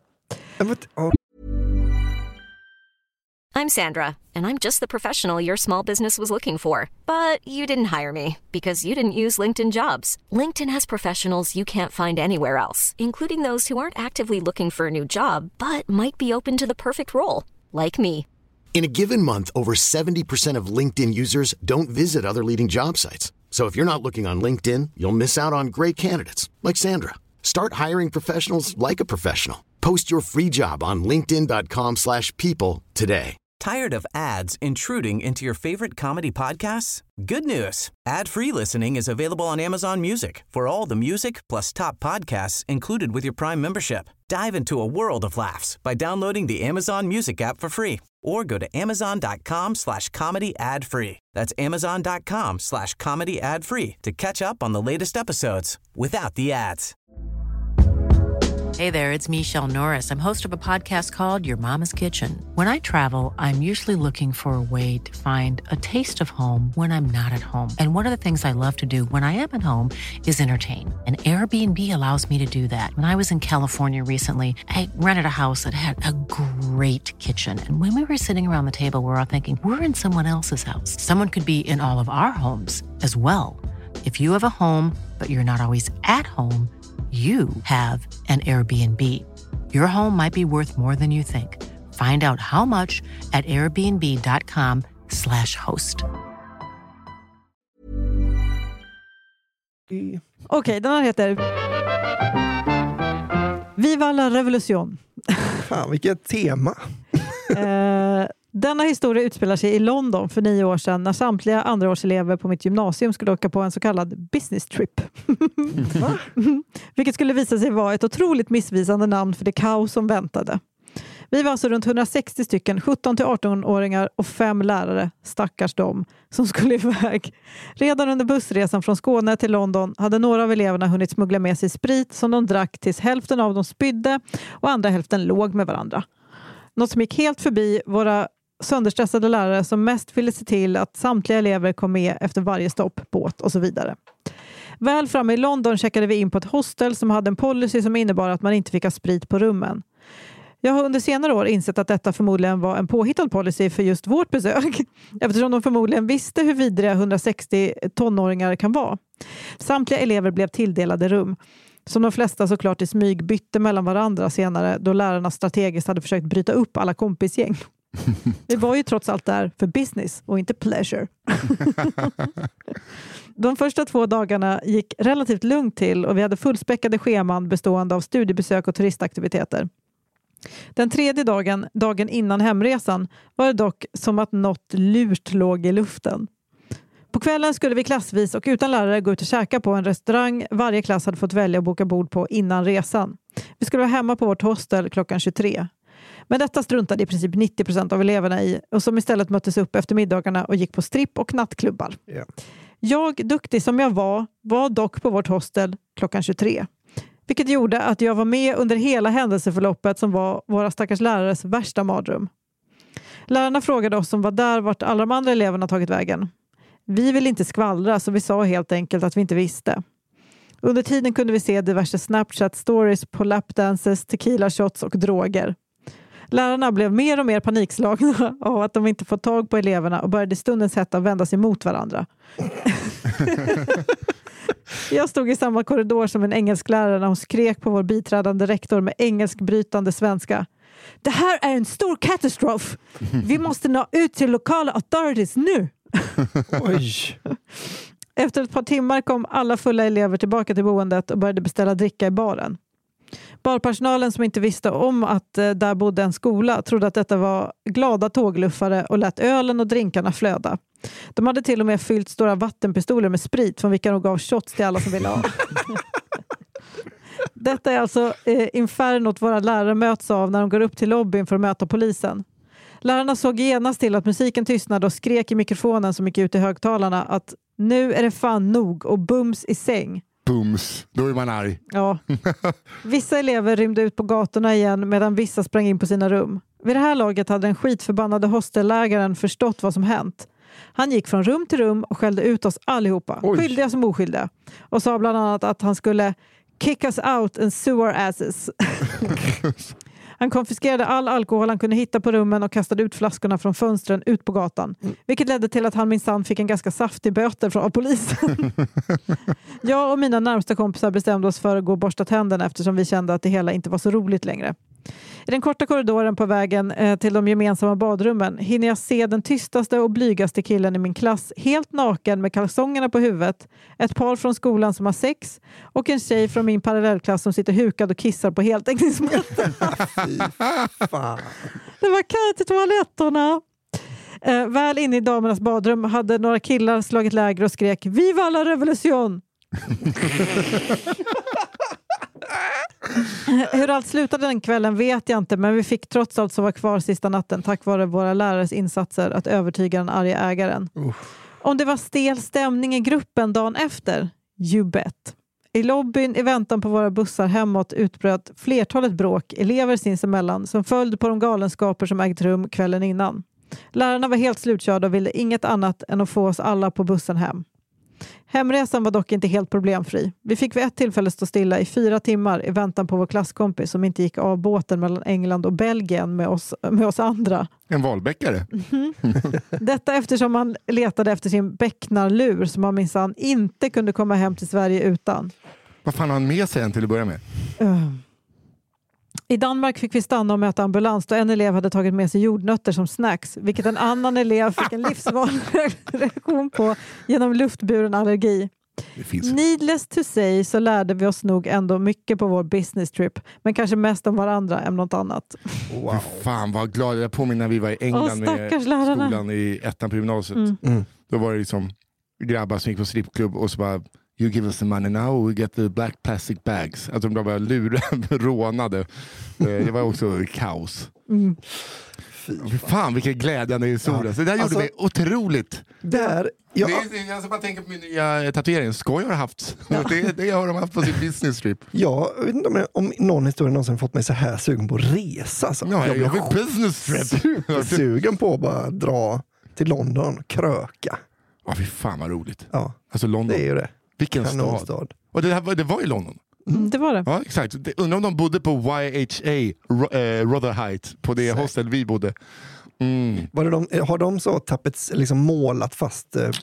I'm Sandra, and I'm just the professional your small business was looking for. But you didn't hire me because you didn't use LinkedIn Jobs. LinkedIn has professionals you can't find anywhere else, including those who aren't actively looking for a new job, but might be open to the perfect role, like me. In a given month, over seventy percent of LinkedIn users don't visit other leading job sites. So if you're not looking on LinkedIn, you'll miss out on great candidates like Sandra. Start hiring professionals like a professional. Post your free job on linkedin dot com slash people today. Tired of ads intruding into your favorite comedy podcasts? Good news. Ad-free listening is available on Amazon Music for all the music plus top podcasts included with your Prime membership. Dive into a world of laughs by downloading the Amazon Music app for free or go to amazon dot com slash comedy ad free. That's amazon dot com slash comedy ad free to catch up on the latest episodes without the ads. Hey there, it's Michelle Norris. I'm host of a podcast called Your Mama's Kitchen. When I travel, I'm usually looking for a way to find a taste of home when I'm not at home. And one of the things I love to do when I am at home is entertain. And Airbnb allows me to do that. When I was in California recently, I rented a house that had a great kitchen. And when we were sitting around the table, we were all thinking, we're in someone else's house. Someone could be in all of our homes as well. If you have a home, but you're not always at home, you have an Airbnb. Your home might be worth more than you think. Find out how much at airbnb.com slash host. Okej, okay, den här heter Viva la revolution. Fan, vilket tema. eh, denna historia utspelar sig i London för nio år sedan när samtliga andraårselever på mitt gymnasium skulle åka på en så kallad business trip. Vilket skulle visa sig vara ett otroligt missvisande namn för det kaos som väntade. Vi var alltså runt hundrasextio stycken sjutton till arton-åringar och fem lärare, stackars dem, som skulle iväg. Redan under bussresan från Skåne till London hade några av eleverna hunnit smuggla med sig sprit som de drack tills hälften av dem spydde och andra hälften låg med varandra. Något som gick helt förbi våra sönderstressade lärare som mest ville se till att samtliga elever kom med efter varje stopp, båt och så vidare. Väl framme i London checkade vi in på ett hostel som hade en policy som innebar att man inte fick ha sprit på rummen. Jag har under senare år insett att detta förmodligen var en påhittad policy för just vårt besök, eftersom de förmodligen visste hur vidriga hundrasextio tonåringar kan vara. Samtliga elever blev tilldelade rum, som de flesta såklart i smyg bytte mellan varandra senare då lärarna strategiskt hade försökt bryta upp alla kompisgäng. Vi var ju trots allt där för business och inte pleasure. De första två dagarna gick relativt lugnt till och vi hade fullspäckade scheman bestående av studiebesök och turistaktiviteter. Den tredje dagen, dagen innan hemresan, var det dock som att något lurt låg i luften. På kvällen skulle vi klassvis och utan lärare gå ut och käka på en restaurang varje klass hade fått välja att boka bord på innan resan. Vi skulle vara hemma på vårt hostel klockan tjugotre. Men detta struntade i princip nittio procent av eleverna i och som istället möttes upp efter middagarna och gick på stripp- och nattklubbar. Yeah. Jag, duktig som jag var, var dock på vårt hostel klockan tjugotre. Vilket gjorde att jag var med under hela händelseförloppet som var våra stackars lärares värsta mardröm. Lärarna frågade oss som var där vart alla de andra eleverna tagit vägen. Vi ville inte skvallra så vi sa helt enkelt att vi inte visste. Under tiden kunde vi se diverse Snapchat-stories på lapdances, tequila shots och droger. Lärarna blev mer och mer panikslagna av att de inte fått tag på eleverna och började stundens hetta vända sig mot varandra. Jag stod i samma korridor som en engelsklärare när hon skrek på vår biträdande rektor med engelskbrytande svenska. Det här är en stor katastrof. Vi måste nå ut till lokala authorities nu. Oj. Efter ett par timmar kom alla fulla elever tillbaka till boendet och började beställa dricka i baren. Barpersonalen som inte visste om att eh, där bodde en skola trodde att detta var glada tågluffare och lät ölen och drinkarna flöda. De hade till och med fyllt stora vattenpistoler med sprit från vilka de gav shots till alla som ville ha. Detta är alltså eh, infernot våra lärare möts av när de går upp till lobbyn för att möta polisen. Lärarna såg genast till att musiken tystnade och skrek i mikrofonen som gick ut i högtalarna att nu är det fan nog och bums i säng. Bums, då är man arg. Ja. Vissa elever rymde ut på gatorna igen medan vissa sprang in på sina rum. Vid det här laget hade den skitförbannade hostellägaren förstått vad som hänt. Han gick från rum till rum och skällde ut oss allihopa, Oj. skyldiga som oskyldiga. Och sa bland annat att han skulle kick us out and sue our asses. Han konfiskerade all alkohol han kunde hitta på rummen och kastade ut flaskorna från fönstren ut på gatan. Mm. Vilket ledde till att han minsann fick en ganska saftig böter från polisen. Jag och mina närmsta kompisar bestämde oss för att gå och borsta tänderna eftersom vi kände att det hela inte var så roligt längre. I den korta korridoren på vägen eh, till de gemensamma badrummen hinner jag se den tystaste och blygaste killen i min klass helt naken med kalsongerna på huvudet, ett par från skolan som har sex och en tjej från min parallellklass som sitter hukad och kissar på heltäckningsmattan. Det var kallt i toaletterna. Eh, väl inne i damernas badrum hade några killar slagit läger och skrek Viva la revolution! Hur allt slutade den kvällen vet jag inte, men vi fick trots allt så vara kvar sista natten tack vare våra lärares insatser att övertyga den arga ägaren. Uh. Om det var stel stämning i gruppen dagen efter, you bet. I lobbyn i väntan på våra bussar hemåt utbröt flertalet bråk, elever sinsemellan, som följde på de galenskaper som ägt rum kvällen innan. Lärarna var helt slutkörda och ville inget annat än att få oss alla på bussen hem. Hemresan var dock inte helt problemfri. Vi fick vid ett tillfälle stå stilla i fyra timmar i väntan på vår klasskompis som inte gick av båten mellan England och Belgien med oss, med oss andra. En valbäckare. Mm. Detta eftersom man letade efter sin bäcknarlur som man minsann inte kunde komma hem till Sverige utan. Vad fan har han med sig än till att börja med? Uh. I Danmark fick vi stanna och möta ambulans då en elev hade tagit med sig jordnötter som snacks, vilket en annan elev fick en livsvanlig reaktion på genom luftburen allergi. Needless to say så lärde vi oss nog ändå mycket på vår business trip, men kanske mest om varandra än något annat. Wow. Fan vad glad jag påminner när vi var i England Åh, med lärarna. skolan i ettan på gymnasiet. Mm. Mm. Då var det liksom grabbar som gick på strippklubb och så bara you give us the money now, we get the black plastic bags. Alltså de bara lurade, rånade. Det var också kaos. Mm. Fy fan. fan vilken glädjande historia. Ja. Så det där alltså, gjorde mig otroligt. Där, ja. det är, jag ska bara tänka på min nya tatuering. Skoj har haft. Ja. Det, det har de haft på sin business trip. Ja, jag vet inte om, om någon historia någonsin fått mig så här sugen på att resa. Alltså. Ja, jag, jag vill business trip. Supersugen på att bara dra till London, kröka. Ja, fy fan vad roligt. Ja, alltså London. Det är ju det. Vilken stad. stad. Och det, här, det var i London. Mm, det var det. Ja, exakt. Undrar om de bodde på Y H A, uh, Rotherhite, på det Säkert. hostel vi bodde. Mm. Var det de, har de så tappet, liksom målat fast eh,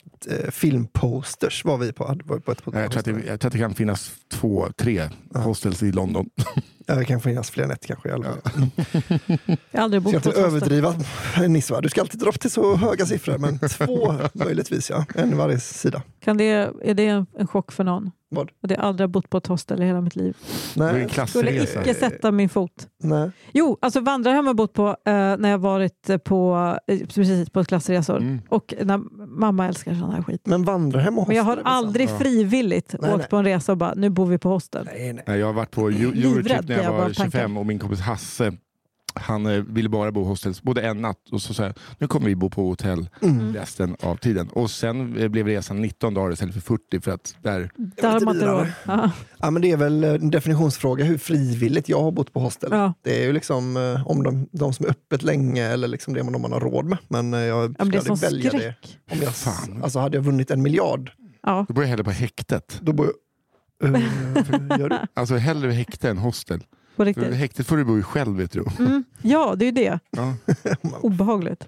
filmposters var vi på? Var vi på ett jag, tror att det, jag tror att det kan finnas två, tre ja. hostels i London. Ja, det kan finnas fler än ett kanske i alla fall. Ja. Jag har aldrig bott på ett överdriva Nissva. Du ska alltid dra upp till så höga siffror, men två möjligtvis, ja. En i varje sida. Kan det, är det en, en chock för någon? Vad? Jag har aldrig bott på ett hostel i hela mitt liv. Nej. Jag skulle icke sätta min fot. Nej. Jo, alltså vandrarhem har jag bott på eh, när jag varit på, eh, precis på klassresor. Mm. Och när mamma älskar sån här skit. Men vandrarhem och hostel. Men jag har aldrig frivilligt nej, åkt nej. på en resa och bara, nu bor vi på hostel. Nej, nej. Nej, jag har varit på Eurotrip när jag, jag var tjugofem och min kompis Hasse, han eh, ville bara bo hostels, både en natt och så sa jag, nu kommer vi bo på hotell mm. resten av tiden. Och sen eh, blev resan nitton dagar istället för fyrtio för att där... Där har man inte råd. Ja. Ja, men det är väl en definitionsfråga hur frivilligt jag har bott på hostel. Ja. Det är ju liksom eh, om de, de som är öppet länge eller liksom det man, man har råd med. Men eh, jag ja, skulle aldrig välja skräck. det. Om jag, Fan. Alltså hade jag vunnit en miljard. Ja. Då bor jag hellre på häktet. Då bor jag... Uh, gör du? Alltså hellre häkte än hostel. För häktet får du bo i själv, vet du. Mm. Ja, det är ju det. Ja. Obehagligt.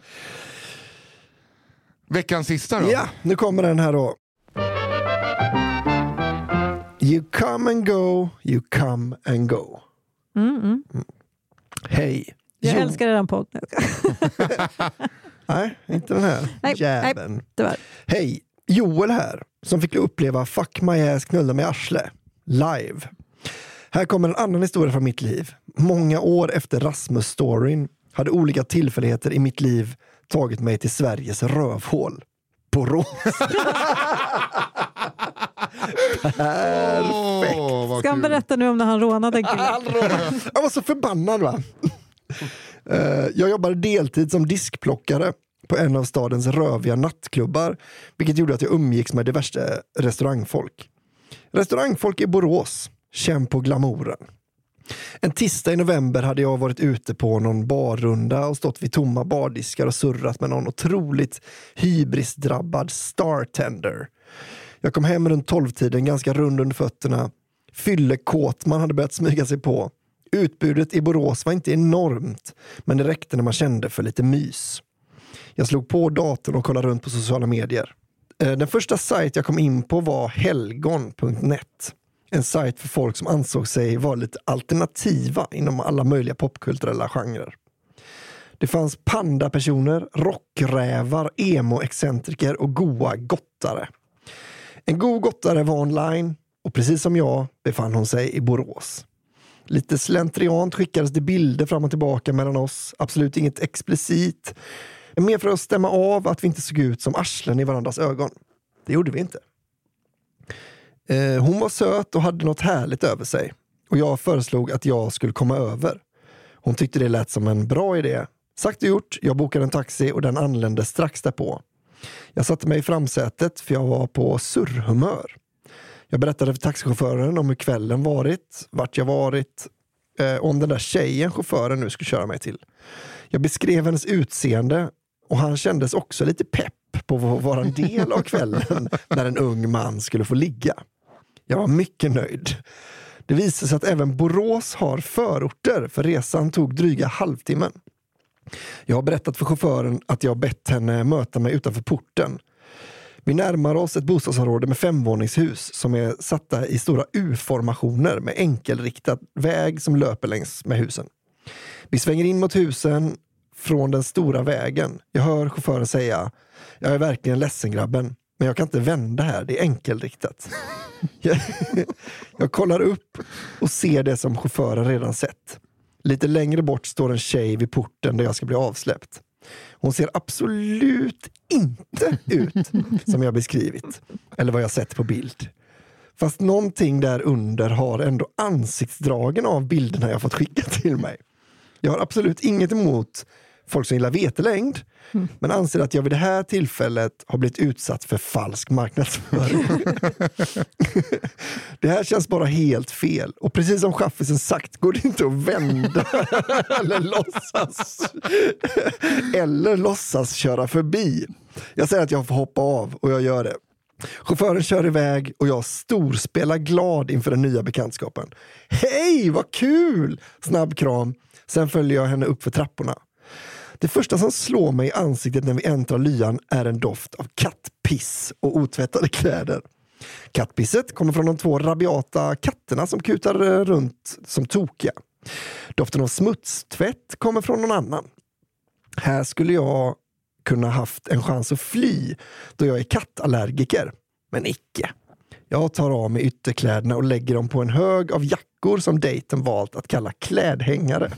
Veckans sista då? Ja, nu kommer den här då. You come and go, you come and go. Mm, mm. Mm. Hej. Jag jo. älskar den podden. Nej, inte den här. Nej, Jäveln. nej, det var. Hej, Joel här, som fick uppleva Fuck my ass knulla med arsle live. Här kommer en annan historia från mitt liv. Många år efter Rasmus-storyn hade olika tillfälligheter i mitt liv tagit mig till Sveriges rövhål. Borås. Perfekt. Oh, Ska han berätta nu om när han rånade han rånade. Jag var så förbannad, va? uh, jag jobbade deltid som diskplockare på en av stadens röviga nattklubbar, vilket gjorde att jag umgicks med diverse restaurangfolk. Restaurangfolk i Borås. Känn på glamouren. En tisdag i november hade jag varit ute på någon barrunda och stått vid tomma bardiskar och surrat med någon otroligt hybrisdrabbad startender. Jag kom hem runt tolvtiden ganska rund under fötterna. Fyllekåt man hade börjat smyga sig på. Utbudet i Borås var inte enormt, men det räckte när man kände för lite mys. Jag slog på datorn och kollade runt på sociala medier. Den första sajt jag kom in på var helgon punkt net. En sajt för folk som ansåg sig vara lite alternativa inom alla möjliga popkulturella genrer. Det fanns pandapersoner, rockrävar, emo-excentriker och goa gottare. En god gottare var online och precis som jag befann hon sig i Borås. Lite slentriant skickades det bilder fram och tillbaka mellan oss. Absolut inget explicit. Men mer för att stämma av att vi inte såg ut som arslen i varandras ögon. Det gjorde vi inte. Eh, hon var söt och hade något härligt över sig. Och jag föreslog att jag skulle komma över. Hon tyckte det lät som en bra idé. Sagt och gjort, jag bokade en taxi och den anlände strax därpå. Jag satte mig i framsätet för jag var på surrhumör. Jag berättade för taxichauffören om hur kvällen varit, vart jag varit, eh, om den där tjejen chauffören nu skulle köra mig till. Jag beskrev hennes utseende och han kändes också lite pepp på att vara en del av kvällen när en ung man skulle få ligga. Jag var mycket nöjd. Det visade sig att även Borås har förorter, för resan tog dryga halvtimmen. Jag har berättat för chauffören att jag bett henne möta mig utanför porten. Vi närmar oss ett bostadsområde med femvåningshus som är satta i stora U-formationer med enkelriktad väg som löper längs med husen. Vi svänger in mot husen från den stora vägen. Jag hör chauffören säga: jag är verkligen ledsen grabben, men jag kan inte vända här, det är enkelriktat. jag, jag kollar upp och ser det som chauffören redan sett. Lite längre bort står en tjej vid porten där jag ska bli avsläppt. Hon ser absolut inte ut som jag beskrivit eller vad jag sett på bild. Fast någonting där under har ändå ansiktsdragen av bilderna jag fått skicka till mig. Jag har absolut inget emot folk som gillar vetelängd, mm. men anser att jag vid det här tillfället har blivit utsatt för falsk marknadsföring. Det här känns bara helt fel. Och precis som chaffisen sagt går det inte att vända eller låtsas eller låtsas köra förbi. Jag säger att jag får hoppa av och jag gör det. Chauffören kör iväg och jag storspelar glad inför den nya bekantskapen. Hej, vad kul! Snabb kram. Sen följer jag henne upp för trapporna. Det första som slår mig i ansiktet när vi äntrar lyan är en doft av kattpiss och otvättade kläder. Kattpisset kommer från de två rabiata katterna som kutar runt som tokiga. Doften av smutstvätt kommer från någon annan. Här skulle jag kunna haft en chans att fly då jag är kattallergiker. Men icke. Jag tar av mig ytterkläderna och lägger dem på en hög av jackor som dejten valt att kalla klädhängare.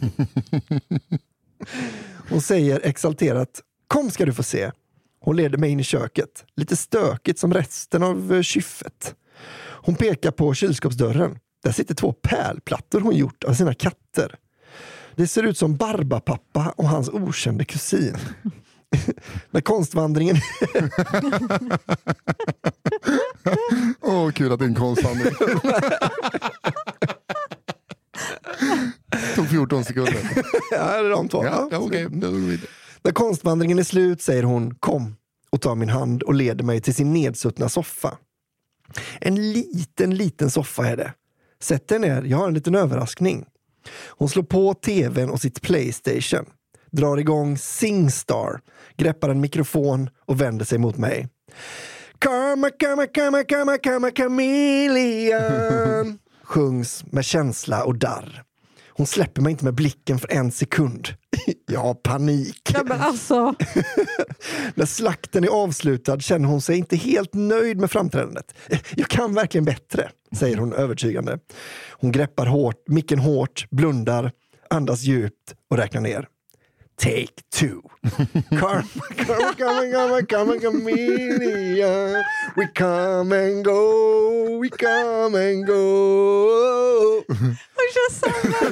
Hon säger exalterat: kom ska du få se. Hon leder mig in i köket. Lite stökigt som resten av kyffet. Hon pekar på kylskåpsdörren. Där sitter två pärlplattor hon gjort av sina katter. Det ser ut som Barbapappa och hans okände kusin. När konstvandringen... Åh, oh, kul att det är en konstvandring. Tog fjorton sekunder. Ja, det är de två. Ja, ja, okej. Okay. När konstvandringen är slut säger hon: kom, och tar min hand och leder mig till sin nedsuttna soffa. En liten, liten soffa är det. Sätt dig ner, jag har en liten överraskning. Hon slår på tvn och sitt PlayStation. Drar igång Singstar. Greppar en mikrofon och vänder sig mot mig. Karma, karma, karma, karma, karma, chameleon. Sjungs med känsla och darr. Hon släpper mig inte med blicken för en sekund. Jag har panik. Ja, men alltså. När slakten är avslutad känner hon sig inte helt nöjd med framträdandet. Jag kan verkligen bättre, säger hon övertygande. Hon greppar hårt, micken hårt, blundar, andas djupt och räknar ner. Take two. Karma, karma, karma, karma, karma, chameleon. We come and go, we come and go. Och kör samma.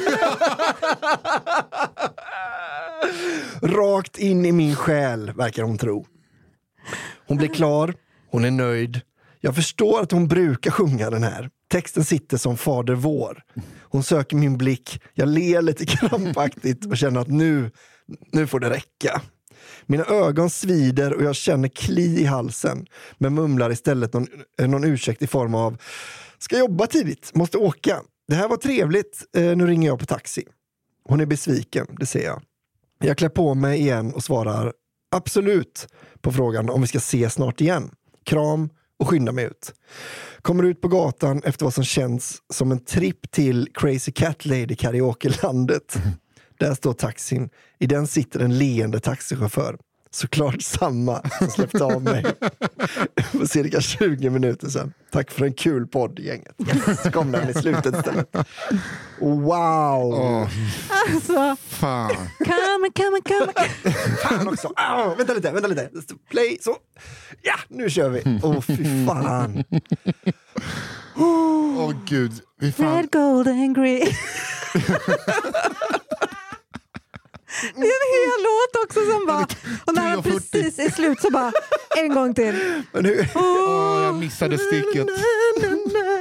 Rakt in i min själ, verkar hon tro. Hon blir klar, hon är nöjd. Jag förstår att hon brukar sjunga den här. Texten sitter som Fader vår. Hon söker min blick. Jag ler lite krampaktigt och känner att nu, nu får det räcka. Mina ögon svider och jag känner kli i halsen. Men mumlar istället någon, någon ursäkt i form av: ska jobba tidigt, måste åka. Det här var trevligt, eh, nu ringer jag på taxi. Hon är besviken, det ser jag. Jag klär på mig igen och svarar absolut på frågan om vi ska se snart igen. Kram och skyndar mig ut. Kommer ut på gatan efter vad som känns som en tripp till Crazy Cat Lady karaoke-landet. Där står taxin. I den sitter en leende taxichaufför. Såklart samma som släppte av mig för cirka tjugo minuter sedan. Tack för en kul podd, gänget. Yes, kom den i slutet istället. Wow! Oh, Alltså. fan. Come, come, come. Fan också. Oh, vänta lite, vänta lite. Play, så. Ja, nu kör vi. Åh, oh, fy fan. Åh oh, gud. Vi fan. Red, gold and green. Det är en hel låt också som bara... Och när han precis är slut så bara... En gång till. Men hur? Oh, jag missade stycket.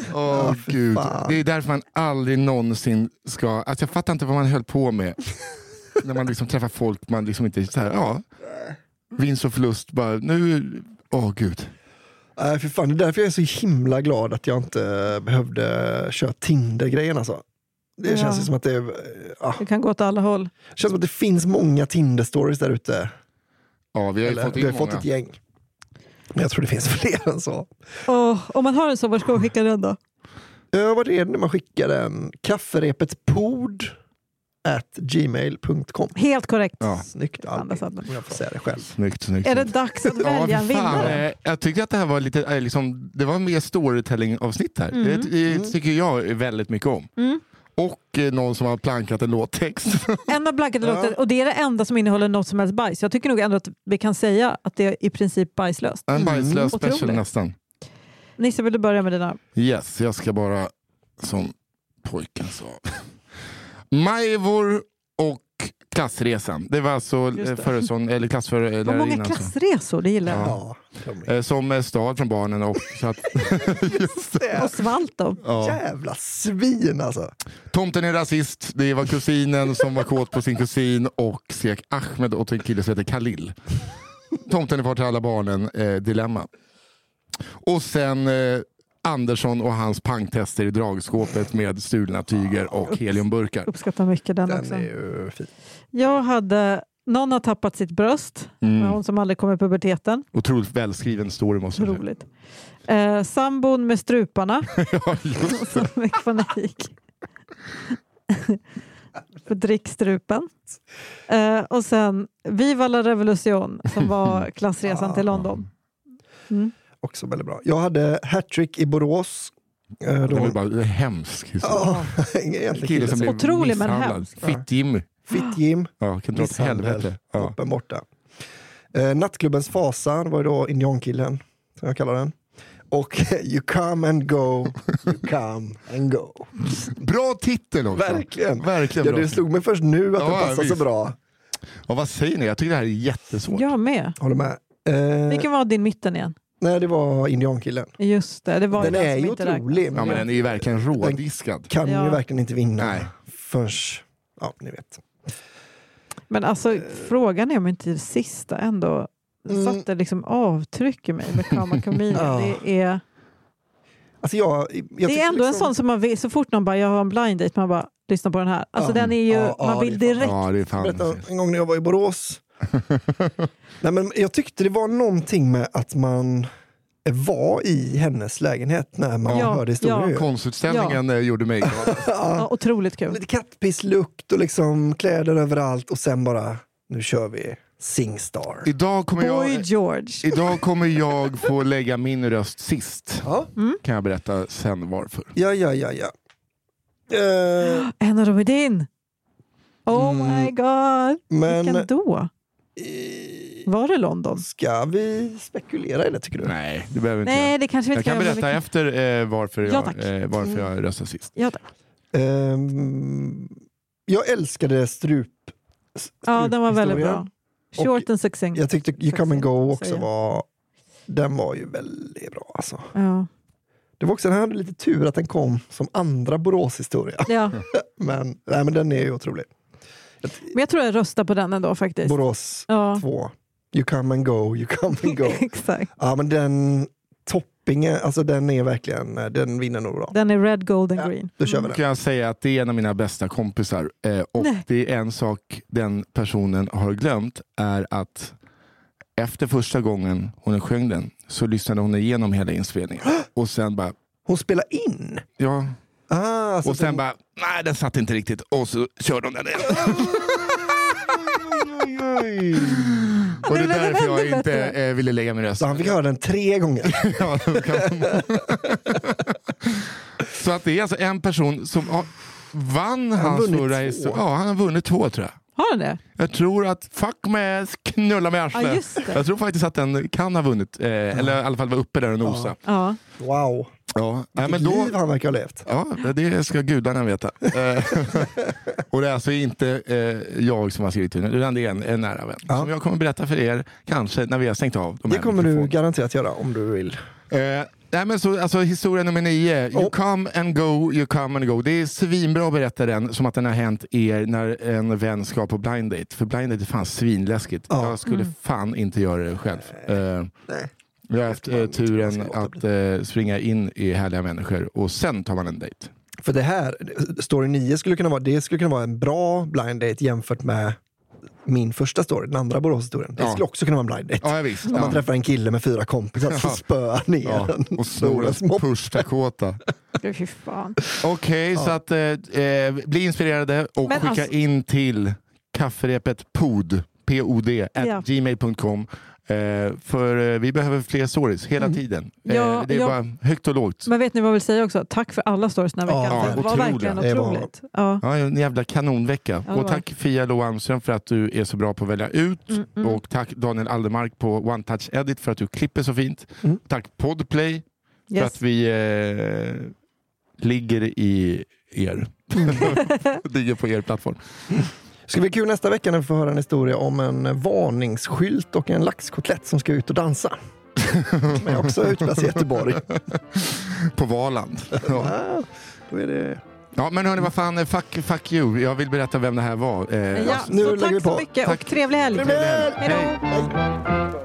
Åh oh, gud. Det är därför man aldrig någonsin ska... Alltså jag fattar inte vad man höll på med. När man liksom träffar folk, man liksom inte så här, ja. Vinst och förlust, bara nu... Åh oh, gud. Nej, äh, för fan, det är därför jag är så himla glad att jag inte behövde köra Tinder-grejen alltså. Det ja. känns som att det är... Ja. Det kan gå åt alla håll. Det känns som att det finns många Tinder-stories där ute. Ja, vi har, Eller, fått, vi har fått ett gäng. Men jag tror det finns fler än så. Oh, om man har en så, var ska man skicka den då? Ja, vad är det när man skickar den? Kafferepet pod at gmail punkt com. Helt korrekt. Ja. Snyggt, Albin. Om jag får säga det själv. Snyggt, snyggt. Är det dags att välja ja, en vinnare? Jag tyckte att det här var lite, liksom, det var mer storytelling-avsnitt här. Mm. Det, det mm. tycker jag väldigt mycket om. Mm. Och eh, någon som har plankat en låttext. En har plankat en låttext, och det är det enda som innehåller något som helst bajs. Jag tycker nog ändå att vi kan säga att det är i princip bajslöst. En bajslös mm. special Otroligt. Nästan. Nisse, vill du börja med dina? Yes, jag ska bara som pojken sa. Majvor och klassresan. Det var alltså föreson, eller klassför. Vad många klassresor, det gillar jag. Ja. Ja. Som stad från barnen. Och, så att, just det. Och svalt dem. Ja. Jävla svin alltså. Tomten är rasist. Det var kusinen som var kåt på sin kusin och skrek Ahmed och en kille som heter Khalil. Tomten är far till alla barnen. Eh, dilemma. Och sen eh, Andersson och hans pangtester i dragskåpet med stulna tyger och heliumburkar. Uppskattar mycket den, den också. Är ju fin. Jag hade... Någon har tappat sitt bröst. Mm. Hon som aldrig kom i puberteten. Otroligt välskriven story måste jag säga. Eh, sambon med struparna. Ja, just det. Som fick panik. För drickstrupen. Eh, och sen Viva la Revolution som var klassresan till London. Mm. Också väldigt bra. Jag hade hattrick i Borås. Eh, det var bara hemskt. Ja, egentligen kille som blev otrolig men hemskt. Fitt-Jim. Fitt-Jim. Ja, kan dra åt helvete. Ja. Borta. Eh, nattklubbens fasa, det var ju då indiankillen som jag kallar den. Och You come and go, you come and go. Bra titel också. Verkligen. Verkligen ja, bra. det slog mig först nu att ja, det passar visst. så bra. Ja, vad säger ni? Jag tycker det här är jättesvårt. Jag med. Håller med. Eh, Vilken var din mitten igen? Nej, det var indiankillen. Just det, det var den är ju otrolig. Ja, men den är ju verkligen rådiskad. Kan ja. ju verkligen inte vinna. Nej. Först, ja, ni vet. Men alltså, uh, frågan är om inte det sista ändå mm. satte liksom avtryck i mig med Karma Comedian. ja. Det är... Alltså jag, jag det är ändå liksom... en sån som man vill, så fort någon bara, jag har en blind date, man bara, lyssna på den här. Alltså ja. den är ju, ja, man ja, vill direkt. Ja, det är fan. Berätta, en gång när jag var i Borås. Nej, men jag tyckte det var någonting med att man var i hennes lägenhet när man ja, hörde historier. Ja. Konstutställningen ja. gjorde mig glad. Ja, otroligt kul. Lite kattpisslukt och liksom kläder överallt och sen bara, nu kör vi Singstar. Idag kommer Boy jag, George. Idag kommer jag få lägga min röst sist. Ja. Mm. Kan jag berätta sen varför. Ja, ja, ja, ja. Uh, en av dem är din. Oh mm, my god. Men, vilken då? Var det London? Ska vi spekulera i det, tycker du? Nej, det behöver inte Nej, jag. det kanske vi inte jag kan berätta kan... efter eh, varför, ja, jag, eh, varför jag röstar sist. Ja, tack. Um, jag älskade strup, strup Ja, den var väldigt historien. bra. Short and succinct. Jag tyckte You Come and Go också var... Den var ju väldigt bra alltså. Ja. Det var också, den hade lite tur att den kom som andra Borås-historia. Ja. men, nej, men den är ju otrolig. Men jag tror jag röstar på den ändå faktiskt. Borås ja. två. You come and go, you come and go. Exakt. Ja, men den toppingen, alltså den är verkligen, den vinner nog bra. Den är red, gold and ja, green. Då kör vi mm. den. Kan jag säga att det är en av mina bästa kompisar. Eh, och Nej. det är en sak den personen har glömt, är att efter första gången hon sjöng den så lyssnade hon igenom hela inspelningen. Och sen bara... Hon spelar in? Ja. Ah, och sen den... bara, nej den satt inte riktigt. Och så körde de den igen. oj, oj. Och det är därför jag inte eh, ville lägga min röst. Så han fick höra den tre gånger. Ja, så att det är alltså en person som har, vann han hans förra historia. Ja, han har vunnit två, tror jag. Har han det? Jag tror att fuck med knulla med arslet. Ja, jag tror faktiskt att den kan ha vunnit. Eh, ja. Eller i alla fall var uppe där och nosa. Ja. Wow. Ja. Vilket men då, liv han verkar ha levt. Ja, det ska gudarna veta. Och det är alltså inte eh, jag som har skrivit till den, utan det är en, en nära vän. Ja. Som jag kommer berätta för er, kanske när vi har stängt av. De det kommer du garanterat göra om du vill. Eh, Nej, men så, alltså, historia nummer nio. You Oh. come and go, you come and go. Det är svinbra att berätta den som att den har hänt er när en vän ska på blind date. För blind date är fan svinläskigt. Ja. Jag skulle Mm. fan inte göra det själv. Uh, Nej. jag har haft uh, turen att uh, springa in i härliga människor och sen tar man en date. För det här, story nio skulle kunna vara, det skulle kunna vara en bra blind date jämfört med min första story, den andra Borås-historien. Det Ja. skulle också kunna vara en blind date. Ja, jag visst. Om Ja. man träffar en kille med fyra kompisar så Ja. spöar ner Ja, en och snor en smopp. push-Dakota. Fy fan. Okej, så att eh, eh, bli inspirerade och Men skicka alltså- in till kafferepet pod, P O D, at Ja. gmail punkt com. Eh, för eh, vi behöver fler stories hela Mm. tiden. Ja, eh, det är ja. bara högt och lågt. Men vet ni vad jag vill säga också? Tack för alla stories den här Ja, veckan. ja, det var otroliga. verkligen Det var- otroligt. Ja. Ja, en jävla kanonvecka. Ja, det och var tack Fia Lo Almström för att du är så bra på att välja ut. Mm, mm. Och tack Daniel Aldermark på One Touch Edit för att du klipper så fint. Mm. Tack Podplay för Yes. att vi eh, ligger i er. ligger på er plattform. Ska bli kul nästa vecka när vi får höra en historia om en varningsskylt och en laxkotlett som ska ut och dansa. Men också utplats i Göteborg. På Valand. Ja. Ja, då är det... Ja, men hörni, vad fan, fuck, fuck you. Jag vill berätta vem det här var. Eh, Ja, nu så lägger tack vi på. så mycket Tack. och trevlig helg. Trevlig helg. Hej då.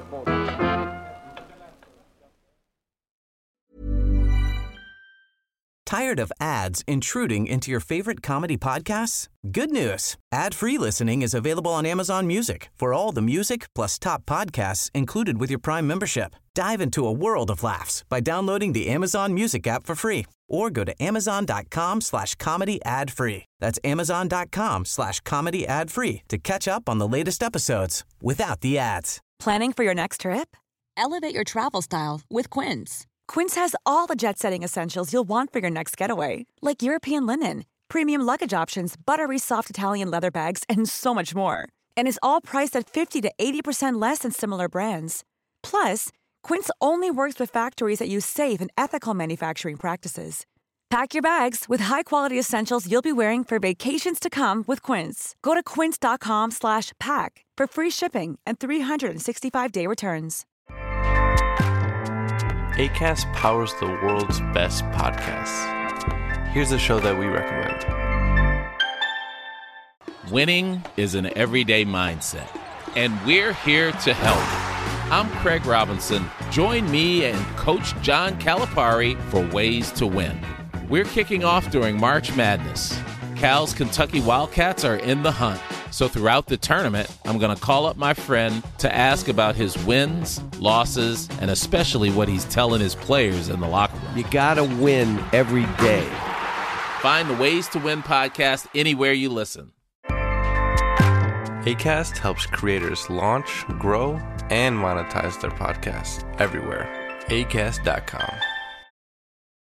Tired of ads intruding into your favorite comedy podcasts? Good news. Ad-free listening is available on Amazon Music for all the music plus top podcasts included with your Prime membership. Dive into a world of laughs by downloading the Amazon Music app for free or go to amazon.com slash comedy ad free. That's amazon.com slash comedy ad free to catch up on the latest episodes without the ads. Planning for your next trip? Elevate your travel style with Quince. Quince has all the jet-setting essentials you'll want for your next getaway, like European linen, premium luggage options, buttery soft Italian leather bags, and so much more. And is all priced at fifty to eighty percent less than similar brands. Plus, Quince only works with factories that use safe and ethical manufacturing practices. Pack your bags with high-quality essentials you'll be wearing for vacations to come with Quince. Go to quince.com slash pack for free shipping and three sixty-five day returns. Acast powers the world's best podcasts. Here's a show that we recommend. Winning is an everyday mindset, and we're here to help. I'm Craig Robinson. Join me and Coach John Calipari for Ways to Win. We're kicking off during March Madness. Cal's Kentucky Wildcats are in the hunt. So throughout the tournament, I'm going to call up my friend to ask about his wins, losses, and especially what he's telling his players in the locker room. You gotta win every day. Find the Ways to Win podcast anywhere you listen. Acast helps creators launch, grow, and monetize their podcasts everywhere. acast dot com.